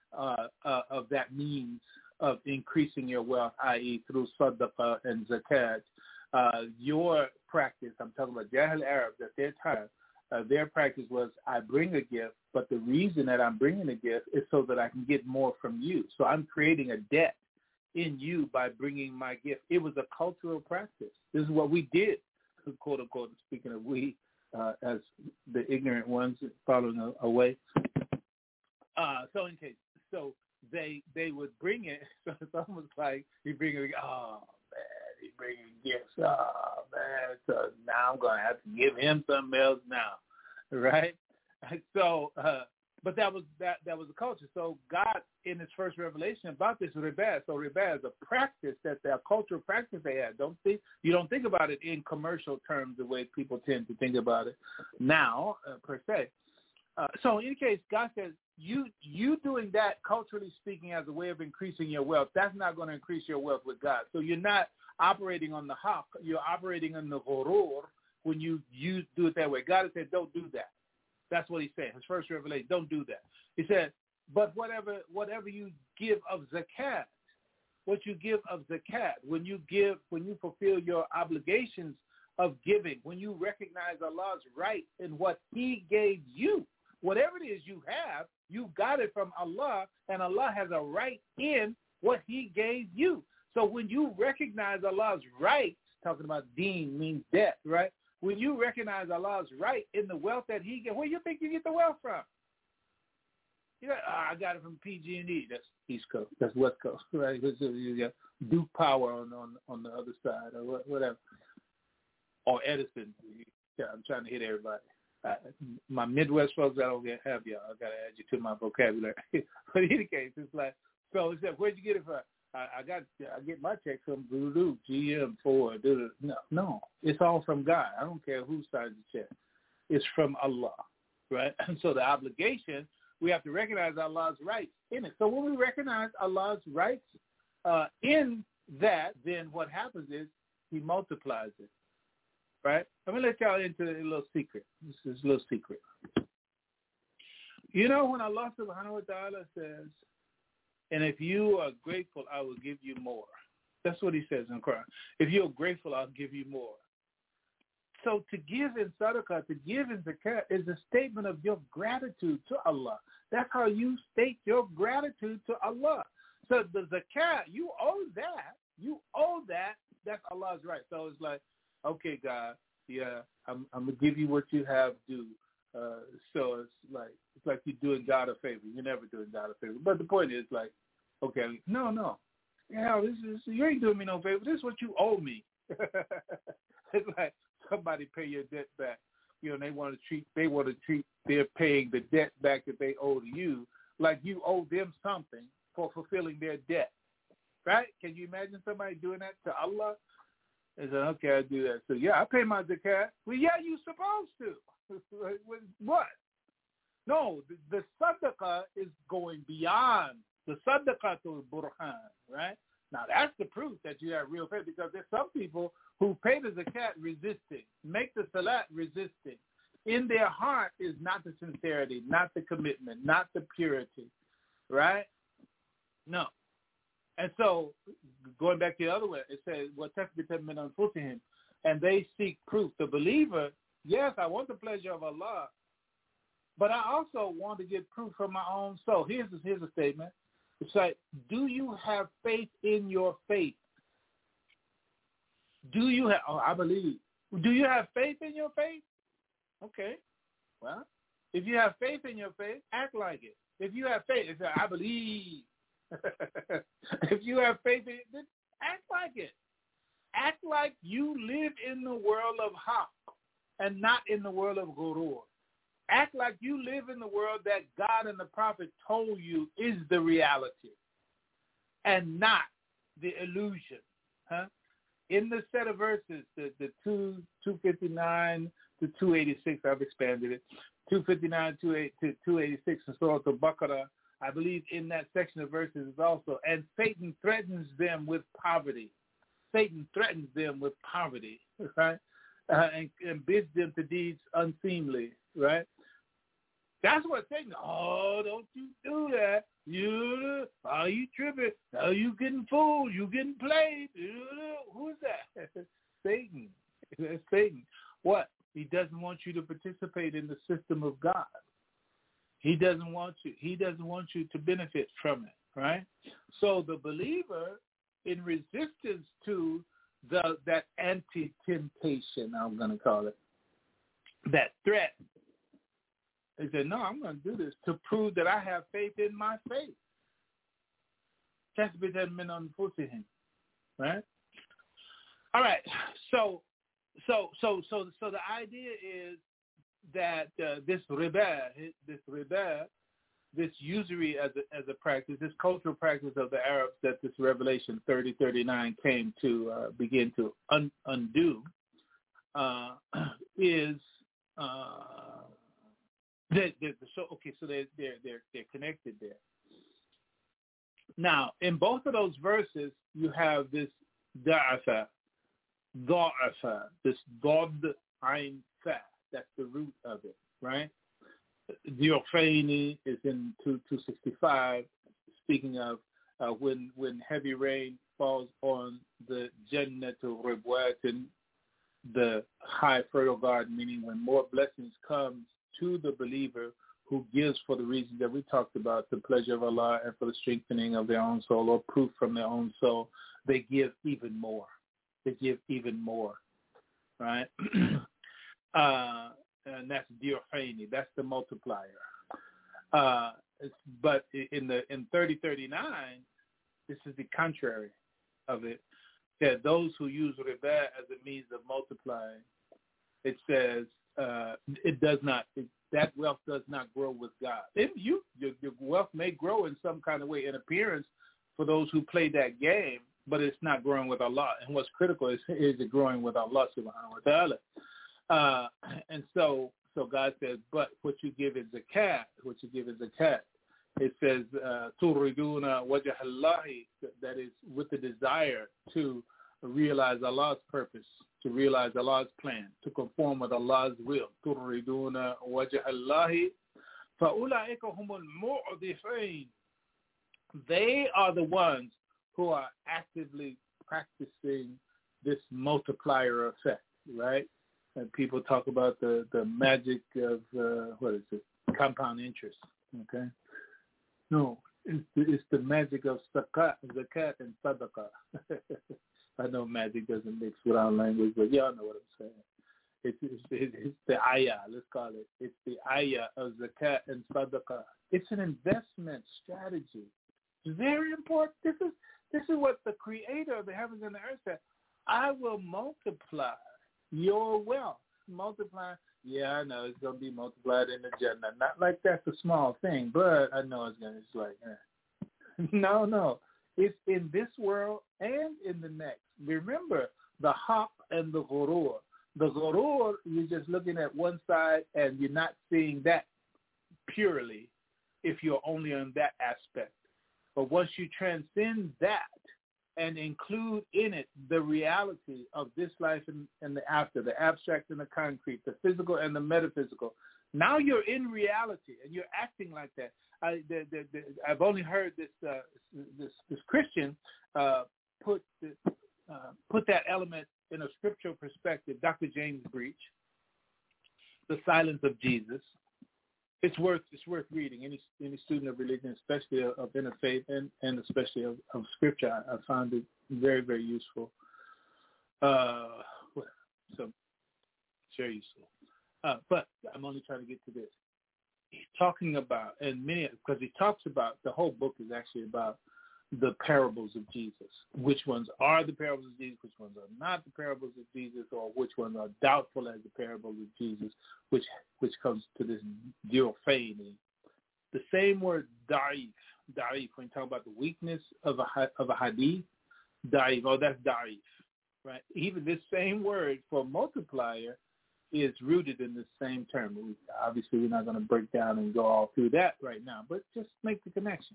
of that means of increasing your wealth, i.e. through sadaqah and zakat, your practice, I'm talking about Jahil Arabs at their time, their practice was, I bring a gift, but the reason that I'm bringing a gift is so that I can get more from you. So I'm creating a debt in you by bringing my gift. It was a cultural practice. This is what we did, quote unquote, speaking of we, as the ignorant ones following away. So in case, so they would bring it. So it's almost like you bring it. Oh man, he bringing gifts. Oh man, so now I'm gonna have to give him something else now, right? So, but that was the culture. So God, in His first revelation about this riba, so riba is a practice that their cultural practice they had. You don't think about it in commercial terms the way people tend to think about it now per se. So in any case, God says you doing that culturally speaking as a way of increasing your wealth, that's not going to increase your wealth with God. So you're not operating on the haqq, you're operating on the ghurur when you do it that way. God has said, don't do that. That's what He said. His first revelation, don't do that. He said, but whatever you give of zakat, what you give of zakat, when you fulfill your obligations of giving, when you recognize Allah's right in what He gave you, whatever it is you have, you got it from Allah, and Allah has a right in what He gave you. So when you recognize Allah's rights, talking about deen means debt, right? When you recognize Allah's right in the wealth that He gave, where do you think you get the wealth from? I got it from PG&E. That's East Coast. That's West Coast, right? You got Duke Power on the other side, or whatever. Or Edison. Yeah, I'm trying to hit everybody. My Midwest folks, I don't have y'all. I got to add you to my vocabulary. But in any case, it's like, so it's like, where'd you get it from? I get my checks from Voodoo, GM, Ford. No, it's all from God. I don't care who signs the check. It's from Allah, right? And so the obligation, we have to recognize Allah's rights in it. So when we recognize Allah's rights in that, then what happens is He multiplies it, right? I'm going to let y'all into a little secret. This is a little secret. You know when Allah subhanahu wa ta'ala says, and if you are grateful, I will give you more. That's what He says in the Quran. If you're grateful, I'll give you more. So to give in sadaqah, to give in zakat is a statement of your gratitude to Allah. That's how you state your gratitude to Allah. So the zakat, you owe that. You owe that. That's Allah's right. So it's like, okay, God, yeah, I'm gonna give you what you have due. So it's like you're doing God a favor. You're never doing God a favor. But the point is like, okay, no. Yeah, you ain't doing me no favor. This is what you owe me. It's like somebody pay your debt back. You know, they want to treat they're paying the debt back that they owe to you like you owe them something for fulfilling their debt. Right? Can you imagine somebody doing that to Allah? And say, okay, I do that. So yeah, I pay my zakat. Well, yeah, you're supposed to. What? No, the sadaqah is going beyond the sadaqatul burhan, right? Now, that's the proof that you have real faith, because there's some people who pay the zakat resisting, make the salat resisting. In their heart is not the sincerity, not the commitment, not the purity, right? No. And so, going back to the other way, it says, وَتَثْبِتًا مِنْ أَنفُسِهِمْ, and they seek proof. The believer, yes, I want the pleasure of Allah, but I also want to get proof from my own soul. Here's a statement. It's like, do you have faith in your faith? Do you have, I believe. Do you have faith in your faith? Okay. Well, if you have faith in your faith, act like it. If you have faith, it's I believe. If you have faith in it, then act like it. Act like you live in the world of haqq and not in the world of ghurur. Act like you live in the world that God and the Prophet told you is the reality and not the illusion. Huh? In the set of verses, the 259 to 286, I've expanded it, 259 to 286 in Surah Al-Baqarah, I believe in that section of verses is also, and Satan threatens them with poverty. Satan threatens them with poverty, right? And bids them to deeds unseemly, right? That's what Satan, don't you do that. You tripping. You getting fooled. You getting played. Who's that? Satan. That's Satan. What? He doesn't want you to participate in the system of God. He doesn't want you. He doesn't want you to benefit from it, right? So the believer, in resistance to that anti-temptation, I'm going to call it, that threat, he said, no, I'm going to do this to prove that I have faith in my faith. تَثْبِتًا مِنْ أَنفُسِهِمْ, right? All right. So the idea is that this riba, this usury as a practice, this cultural practice of the Arabs that this Revelation 30:39 came to begin to undo, is so they're connected there. Now, in both of those verses, you have this da'afa, this dod ain fa. That's the root of it, right? Diorfaini is in 265, speaking of when heavy rain falls on the Jannatu Ribwatin, the high fertile garden, meaning when more blessings comes to the believer who gives for the reasons that we talked about, the pleasure of Allah and for the strengthening of their own soul or proof from their own soul, they give even more. They give even more, right? And that's Diorfaini. That's the multiplier. But in 3039, this is the contrary of it. That those who use riba as a means of multiplying, it says that wealth does not grow with God. Your wealth may grow in some kind of way in appearance for those who play that game, but it's not growing with Allah. And what's critical is it growing with Allah subhanahu wa ta'ala. And so God says, but what you give is zakat. It says, turiduna wajh Allahi, that is with the desire to realize Allah's purpose, to realize Allah's plan, to conform with Allah's will. Turiduna wajh Allahi, فَأُولَٰئِكَ هُمُ الْمُعْضِفِينَ. They are the ones who are actively practicing this multiplier effect, right? And people talk about the magic of, compound interest, okay? No, it's the magic of zakat and sadaqah. I know magic doesn't mix with our language, but y'all know what I'm saying. It's the ayah, let's call it. It's the ayah of zakat and sadaqah. It's an investment strategy. It's very important. This is what the creator of the heavens and the earth said. I will multiply your wealth. Multiply. Yeah, I know it's going to be multiplied in the Jannah. Not like that's a small thing, but I know it's going to, it's like, No. It's in this world and in the next. Remember the haqq and the ghurur. The ghurur, you're just looking at one side and you're not seeing that purely if you're only on that aspect. But once you transcend that and include in it the reality of this life and the after, the abstract and the concrete, the physical and the metaphysical. Now you're in reality and you're acting like that. I've only heard this Christian put that element in a scriptural perspective. Dr. James Breach, The Silence of Jesus. It's worth reading. Any student of religion, especially of interfaith and especially of scripture, I found it very, very useful. So it's very useful. But I'm only trying to get to this. He's talking about, because he talks about, the whole book is actually about the parables of Jesus. Which ones are the parables of Jesus, which ones are not the parables of Jesus, or which ones are doubtful as the parables of Jesus, which comes to this duophany. The same word da'if, when you talk about the weakness of a hadith, da'if, that's da'if, right? Even this same word for multiplier is rooted in the same term. Obviously, we're not going to break down and go all through that right now, but just make the connection.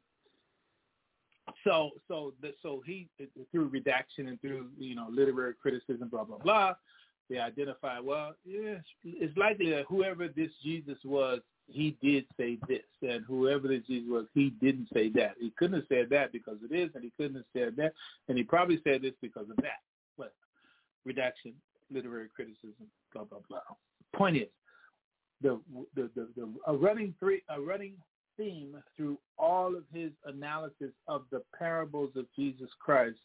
So he, through redaction and through literary criticism, blah blah blah, they identify, well, yes, it's likely that whoever this Jesus was, he did say this, and whoever this Jesus was, he didn't say that. He couldn't have said that because of this, and he couldn't have said that, and he probably said this because of that. But redaction, literary criticism, blah blah blah. Point is, a running theme through all of his analysis of the parables of Jesus Christ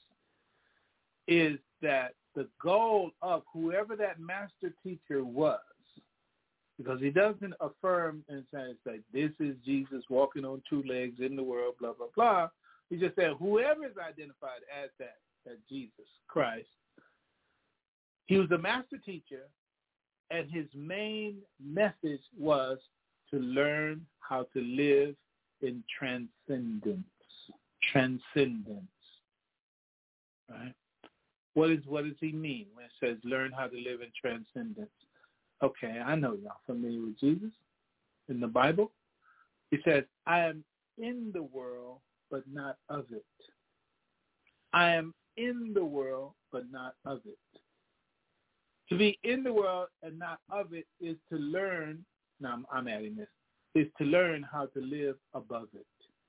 is that the goal of whoever that master teacher was, because he doesn't affirm and say that this is Jesus walking on two legs in the world, blah blah blah. He just said whoever is identified as that Jesus Christ, he was the master teacher, and his main message was to learn how to live in transcendence. Transcendence. Right? What does he mean when it says learn how to live in transcendence? Okay, I know y'all familiar with Jesus in the Bible. He says, I am in the world, but not of it. I am in the world, but not of it. To be in the world and not of it is to learn, now I'm adding this, is to learn how to live above it.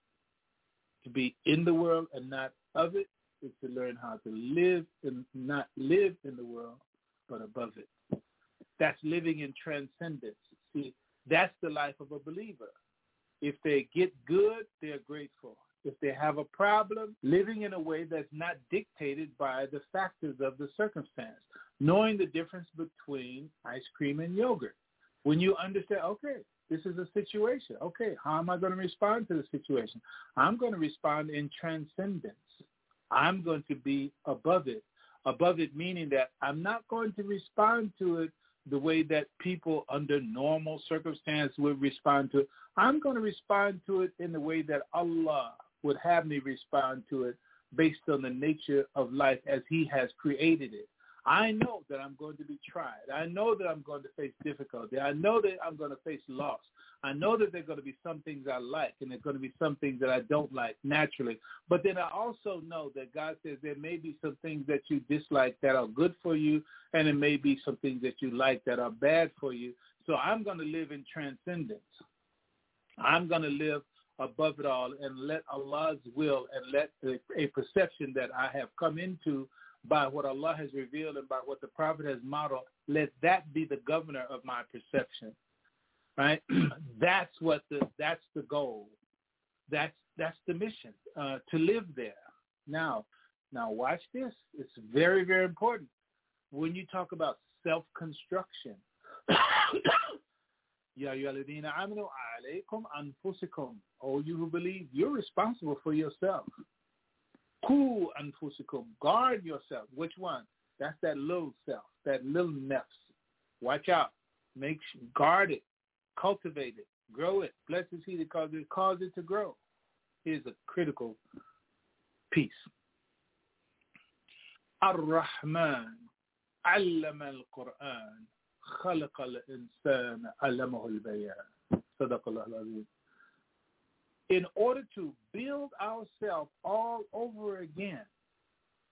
To be in the world and not of it is to learn how to live and not live in the world, but above it. That's living in transcendence. See, that's the life of a believer. If they get good, they're grateful. If they have a problem, living in a way that's not dictated by the factors of the circumstance, knowing the difference between ice cream and yogurt. When you understand, okay, this is a situation. Okay, how am I going to respond to the situation? I'm going to respond in transcendence. I'm going to be above it. Above it meaning that I'm not going to respond to it the way that people under normal circumstance would respond to it. I'm going to respond to it in the way that Allah would have me respond to it based on the nature of life as he has created it. I know that I'm going to be tried. I know that I'm going to face difficulty. I know that I'm going to face loss. I know that there are going to be some things I like and there are going to be some things that I don't like naturally. But then I also know that God says there may be some things that you dislike that are good for you, and there may be some things that you like that are bad for you. So I'm going to live in transcendence. I'm going to live above it all and let Allah's will and let a perception that I have come into by what Allah has revealed and by what the Prophet has modeled, let that be the governor of my perception, right? That's the goal. That's the mission, to live there. Now watch this. It's very, very important. When you talk about self-construction, Ya ayyuhalladhina amanu alaykum anfusikum. Oh, you who believe, you're responsible for yourself. Ku anfusikum. Guard yourself. Which one? That's that little self, that little nafs. Watch out. Guard it. Cultivate it. Grow it. Blessed is he that cause it to grow. Here's a critical piece. Ar-Rahman allama al-Quran خلق الإنسان علمه البيان. صدق الله العظيم. In order to build ourselves all over again,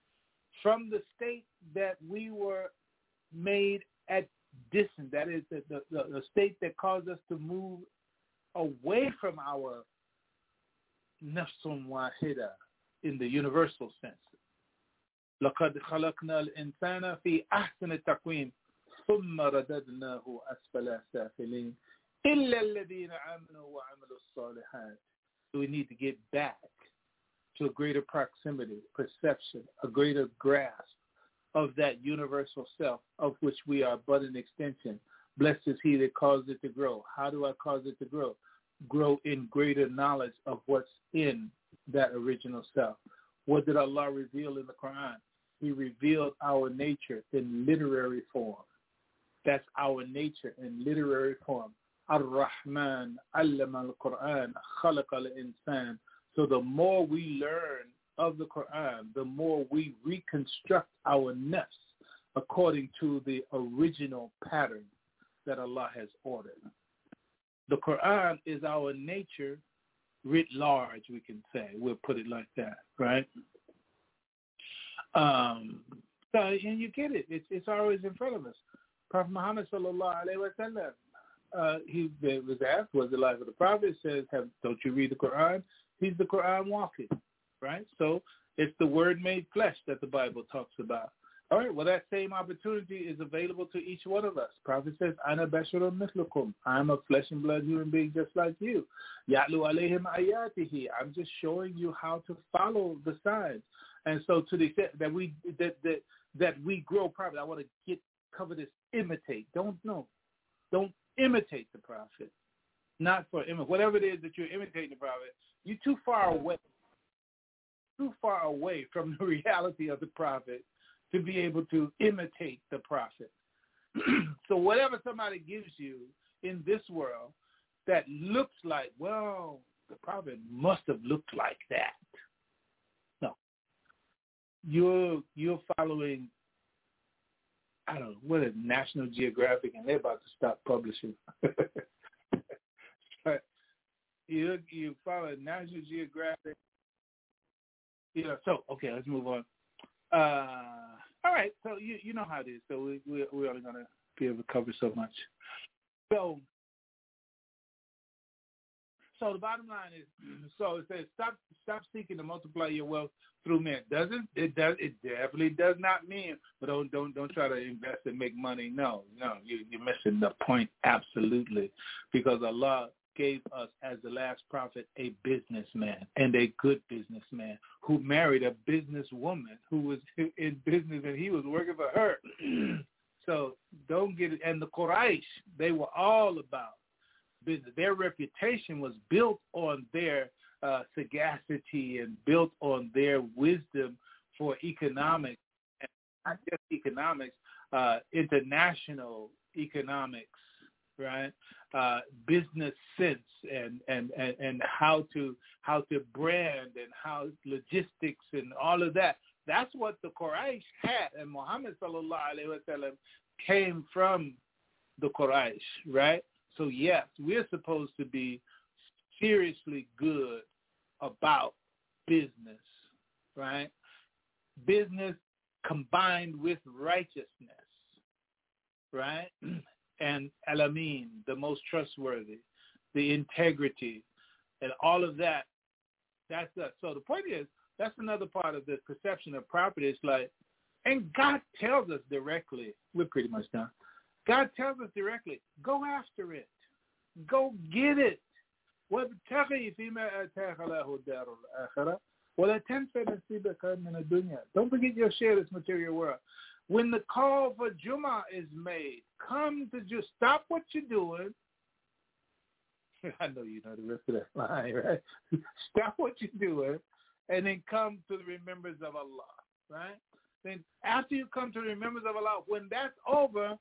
from the state that we were made at distance. That is the state that caused us to move away from our nafsun wahida in the universal sense. لَقَدْ خَلَقْنَا الْإِنسَانَ فِي أَحْسَنِ تَقْوِيمٍ ثُمَّ رَدَدْنَاهُ أَسْفَلَ سَافِلِينَ إِلَّا الَّذِينَ آمَنُوا وَعَمِلُوا الصَّالِحَاتِ. So we need to get back to a greater proximity, perception, a greater grasp of that universal self of which we are but an extension. Blessed is he that caused it to grow. How do I cause it to grow? Grow in greater knowledge of what's in that original self. What did Allah reveal in the Quran? He revealed our nature in literary form. That's our nature in literary form. Ar-Rahman, allama al-Quran, khalaqa al-insan. So the more we learn of the Quran, the more we reconstruct our nafs according to the original pattern that Allah has ordered. The Quran is our nature writ large, we can say. We'll put it like that, right? And you get it. It's always in front of us. Prophet Muhammad sallallahu alaihi wasallam, he was asked, "Was the life of the Prophet?" Says, "Don't you read the Quran?" He's the Quran walking, right? So it's the word made flesh that the Bible talks about. All right, well, that same opportunity is available to each one of us. Prophet says, "Ana basharun mithlukum." I'm a flesh and blood human being just like you. Ya'lu alayhim ayatihi. I'm just showing you how to follow the signs. And so to the extent that we grow Prophet, I want to cover this, imitate. Don't imitate the Prophet. Not for whatever it is that you're imitating the Prophet, you're too far away from the reality of the Prophet to be able to imitate the Prophet. So whatever somebody gives you in this world that looks like, well, the Prophet must have looked like that. No. You're following, I don't know, what is National Geographic, and they're about to stop publishing. But you follow National Geographic. So, okay, let's move on. All right, so you know how it is. So we're only going to be able to cover so much. So the bottom line is, so it says, stop seeking to multiply your wealth through men. It definitely does not mean, but don't try to invest and make money. No, you're missing the point absolutely, because Allah gave us as the last prophet a businessman, and a good businessman, who married a businesswoman who was in business and he was working for her. So don't get it. And the Quraysh, they were all about business. Their reputation was built on their sagacity and built on their wisdom for economics, and not just economics, international economics, right? Business sense and how to brand and how logistics and all of that. That's what the Quraysh had, and Muhammad sallallahu alaihi wasallam came from the Quraysh, right? So yes, we're supposed to be seriously good about business, right? Business combined with righteousness, right? And al-amin, the most trustworthy, the integrity, and all of that. That's us. So the point is, that's another part of the perception of property. It's like, and God tells us directly, we're pretty much done. God tells us directly, go after it. Go get it. وَابْتَغِي فِيمَا أَتَاكَ اللَّهُ الدَّارُ الْآخِرَةَ وَلَا تَنْسَ نَصِيبَكَ مِنَ الدُّنْيَا. Don't forget your share of this material world. When the call for Jummah is made, come to just stop what you're doing. I know you know the rest of that line, right? Stop what you're doing, and then come to the remembrance of Allah, right? Then after you come to the remembrance of Allah, when that's over,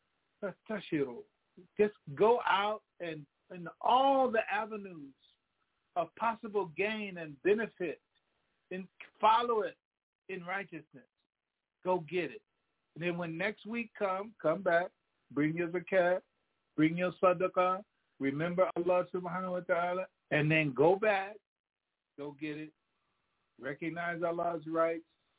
just go out and in all the avenues of possible gain and benefit, and follow it in righteousness. Go get it. And then when next week come back, bring your zakat, bring your sadaqah, remember Allah subhanahu wa ta'ala, and then go back, go get it, recognize Allah's rights,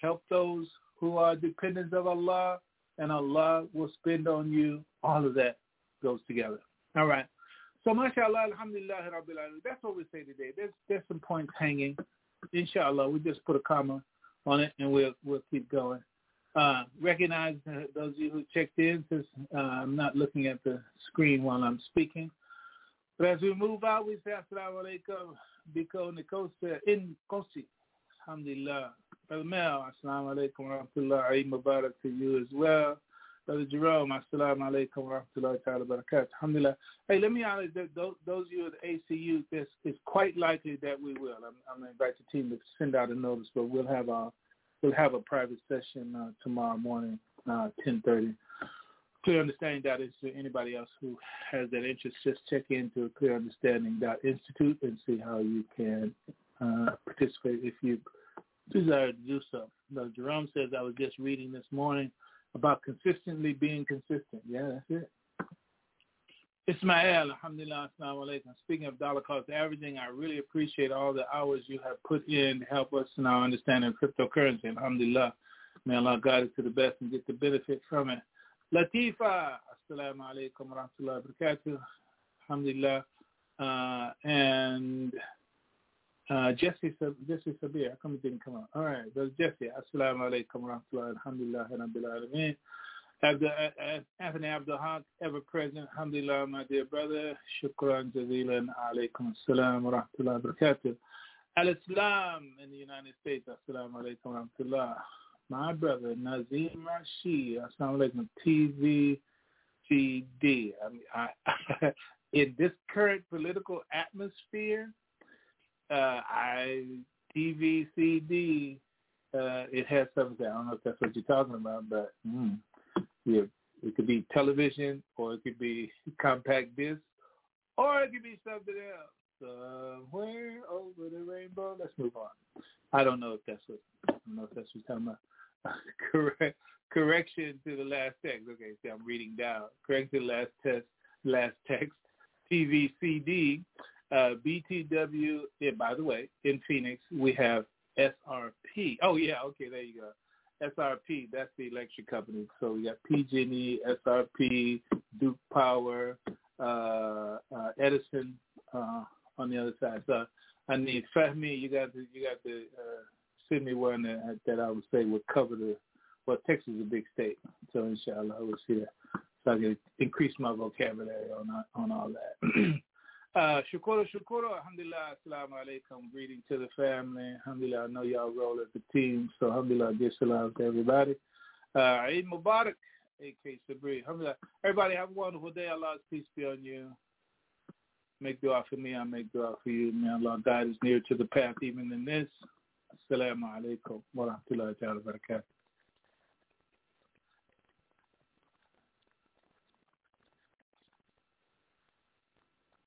help those who are dependents of Allah, and Allah will spend on you. All of that goes together. All right. So, mashallah, alhamdulillah, rabbil alamin. That's what we say today. There's some points hanging. Inshallah, we just put a comma on it, and we'll keep going. Recognize those of you who checked in, since I'm not looking at the screen while I'm speaking. But as we move out, we say assalamu alaikum, biko nikosa in kosi. Alhamdulillah. Brother Mel, assalamu alaikum wa rahmatullah. Eid Mubarak to you as well. Brother Jerome, assalamu alaikum wa rahmatullahi ta'ala barakatuh. Alhamdulillah. Hey, let me honor those of you at the ACU, it's quite likely that we will. I'm going to invite the team to send out a notice, but we'll have a private session tomorrow morning, 10:30. Clear Understanding Institute. Anybody else who has that interest, just check into clearunderstanding.institute and see how you can participate if you desire to do so. Brother Jerome says, I was just reading this morning about consistently being consistent. Yeah, that's it. Ismail, alhamdulillah, assalamu alaikum. Speaking of dollar cost averaging, I really appreciate all the hours you have put in to help us in our understanding of cryptocurrency. Alhamdulillah. May Allah guide us to the best and get the benefit from it. Latifa, assalamu alaikum wa rahmatullahi wa barakatuh. Alhamdulillah. And Jesse Sabir, how come it didn't come out? All right, there's Jesse. Assalamu alaikum wa rahmatullahi, alhamdulillah, rabbil alameen. Anthony Abdul Haq, ever present. Alhamdulillah, my dear brother. Shukran jazeelan. Alaikum assalam wa rahmatullahi wa barakatuh. Al-Islam in the United States. Assalamu alaikum wa rahmatullah. My brother, Nazim Rashid. Assalamu alaikum. TVGD. In this current political atmosphere, TVCD, it has something. I don't know if that's what you're talking about, but yeah, it could be television, or it could be compact disc, or it could be something else. Somewhere over the rainbow. Let's move on. I don't know if that's what you're talking about. Correction to the last text. Okay, see, I'm reading down. Correction to the last text. TVCD, BTW. Yeah, by the way, in Phoenix we have SRP. Oh yeah, okay, there you go. SRP, that's the electric company. So we got PG&E, SRP, Duke Power, Edison on the other side. So I need Fahmi. You got to send me one that I would say would cover Texas is a big state. So inshallah, I will see that. So I can increase my vocabulary on all that. Shukura, alhamdulillah, assalamu alaikum, greeting to the family, alhamdulillah, I know y'all roll as a team, so alhamdulillah, give salam to everybody. Eid Mubarak, AK Sabri, alhamdulillah. Everybody have a wonderful day, Allah's peace be on you. Make dua for me, I make dua for you. May Allah guide us near to the path even in this. Assalamu alaikum wa rahmatullahi wa barakatuh.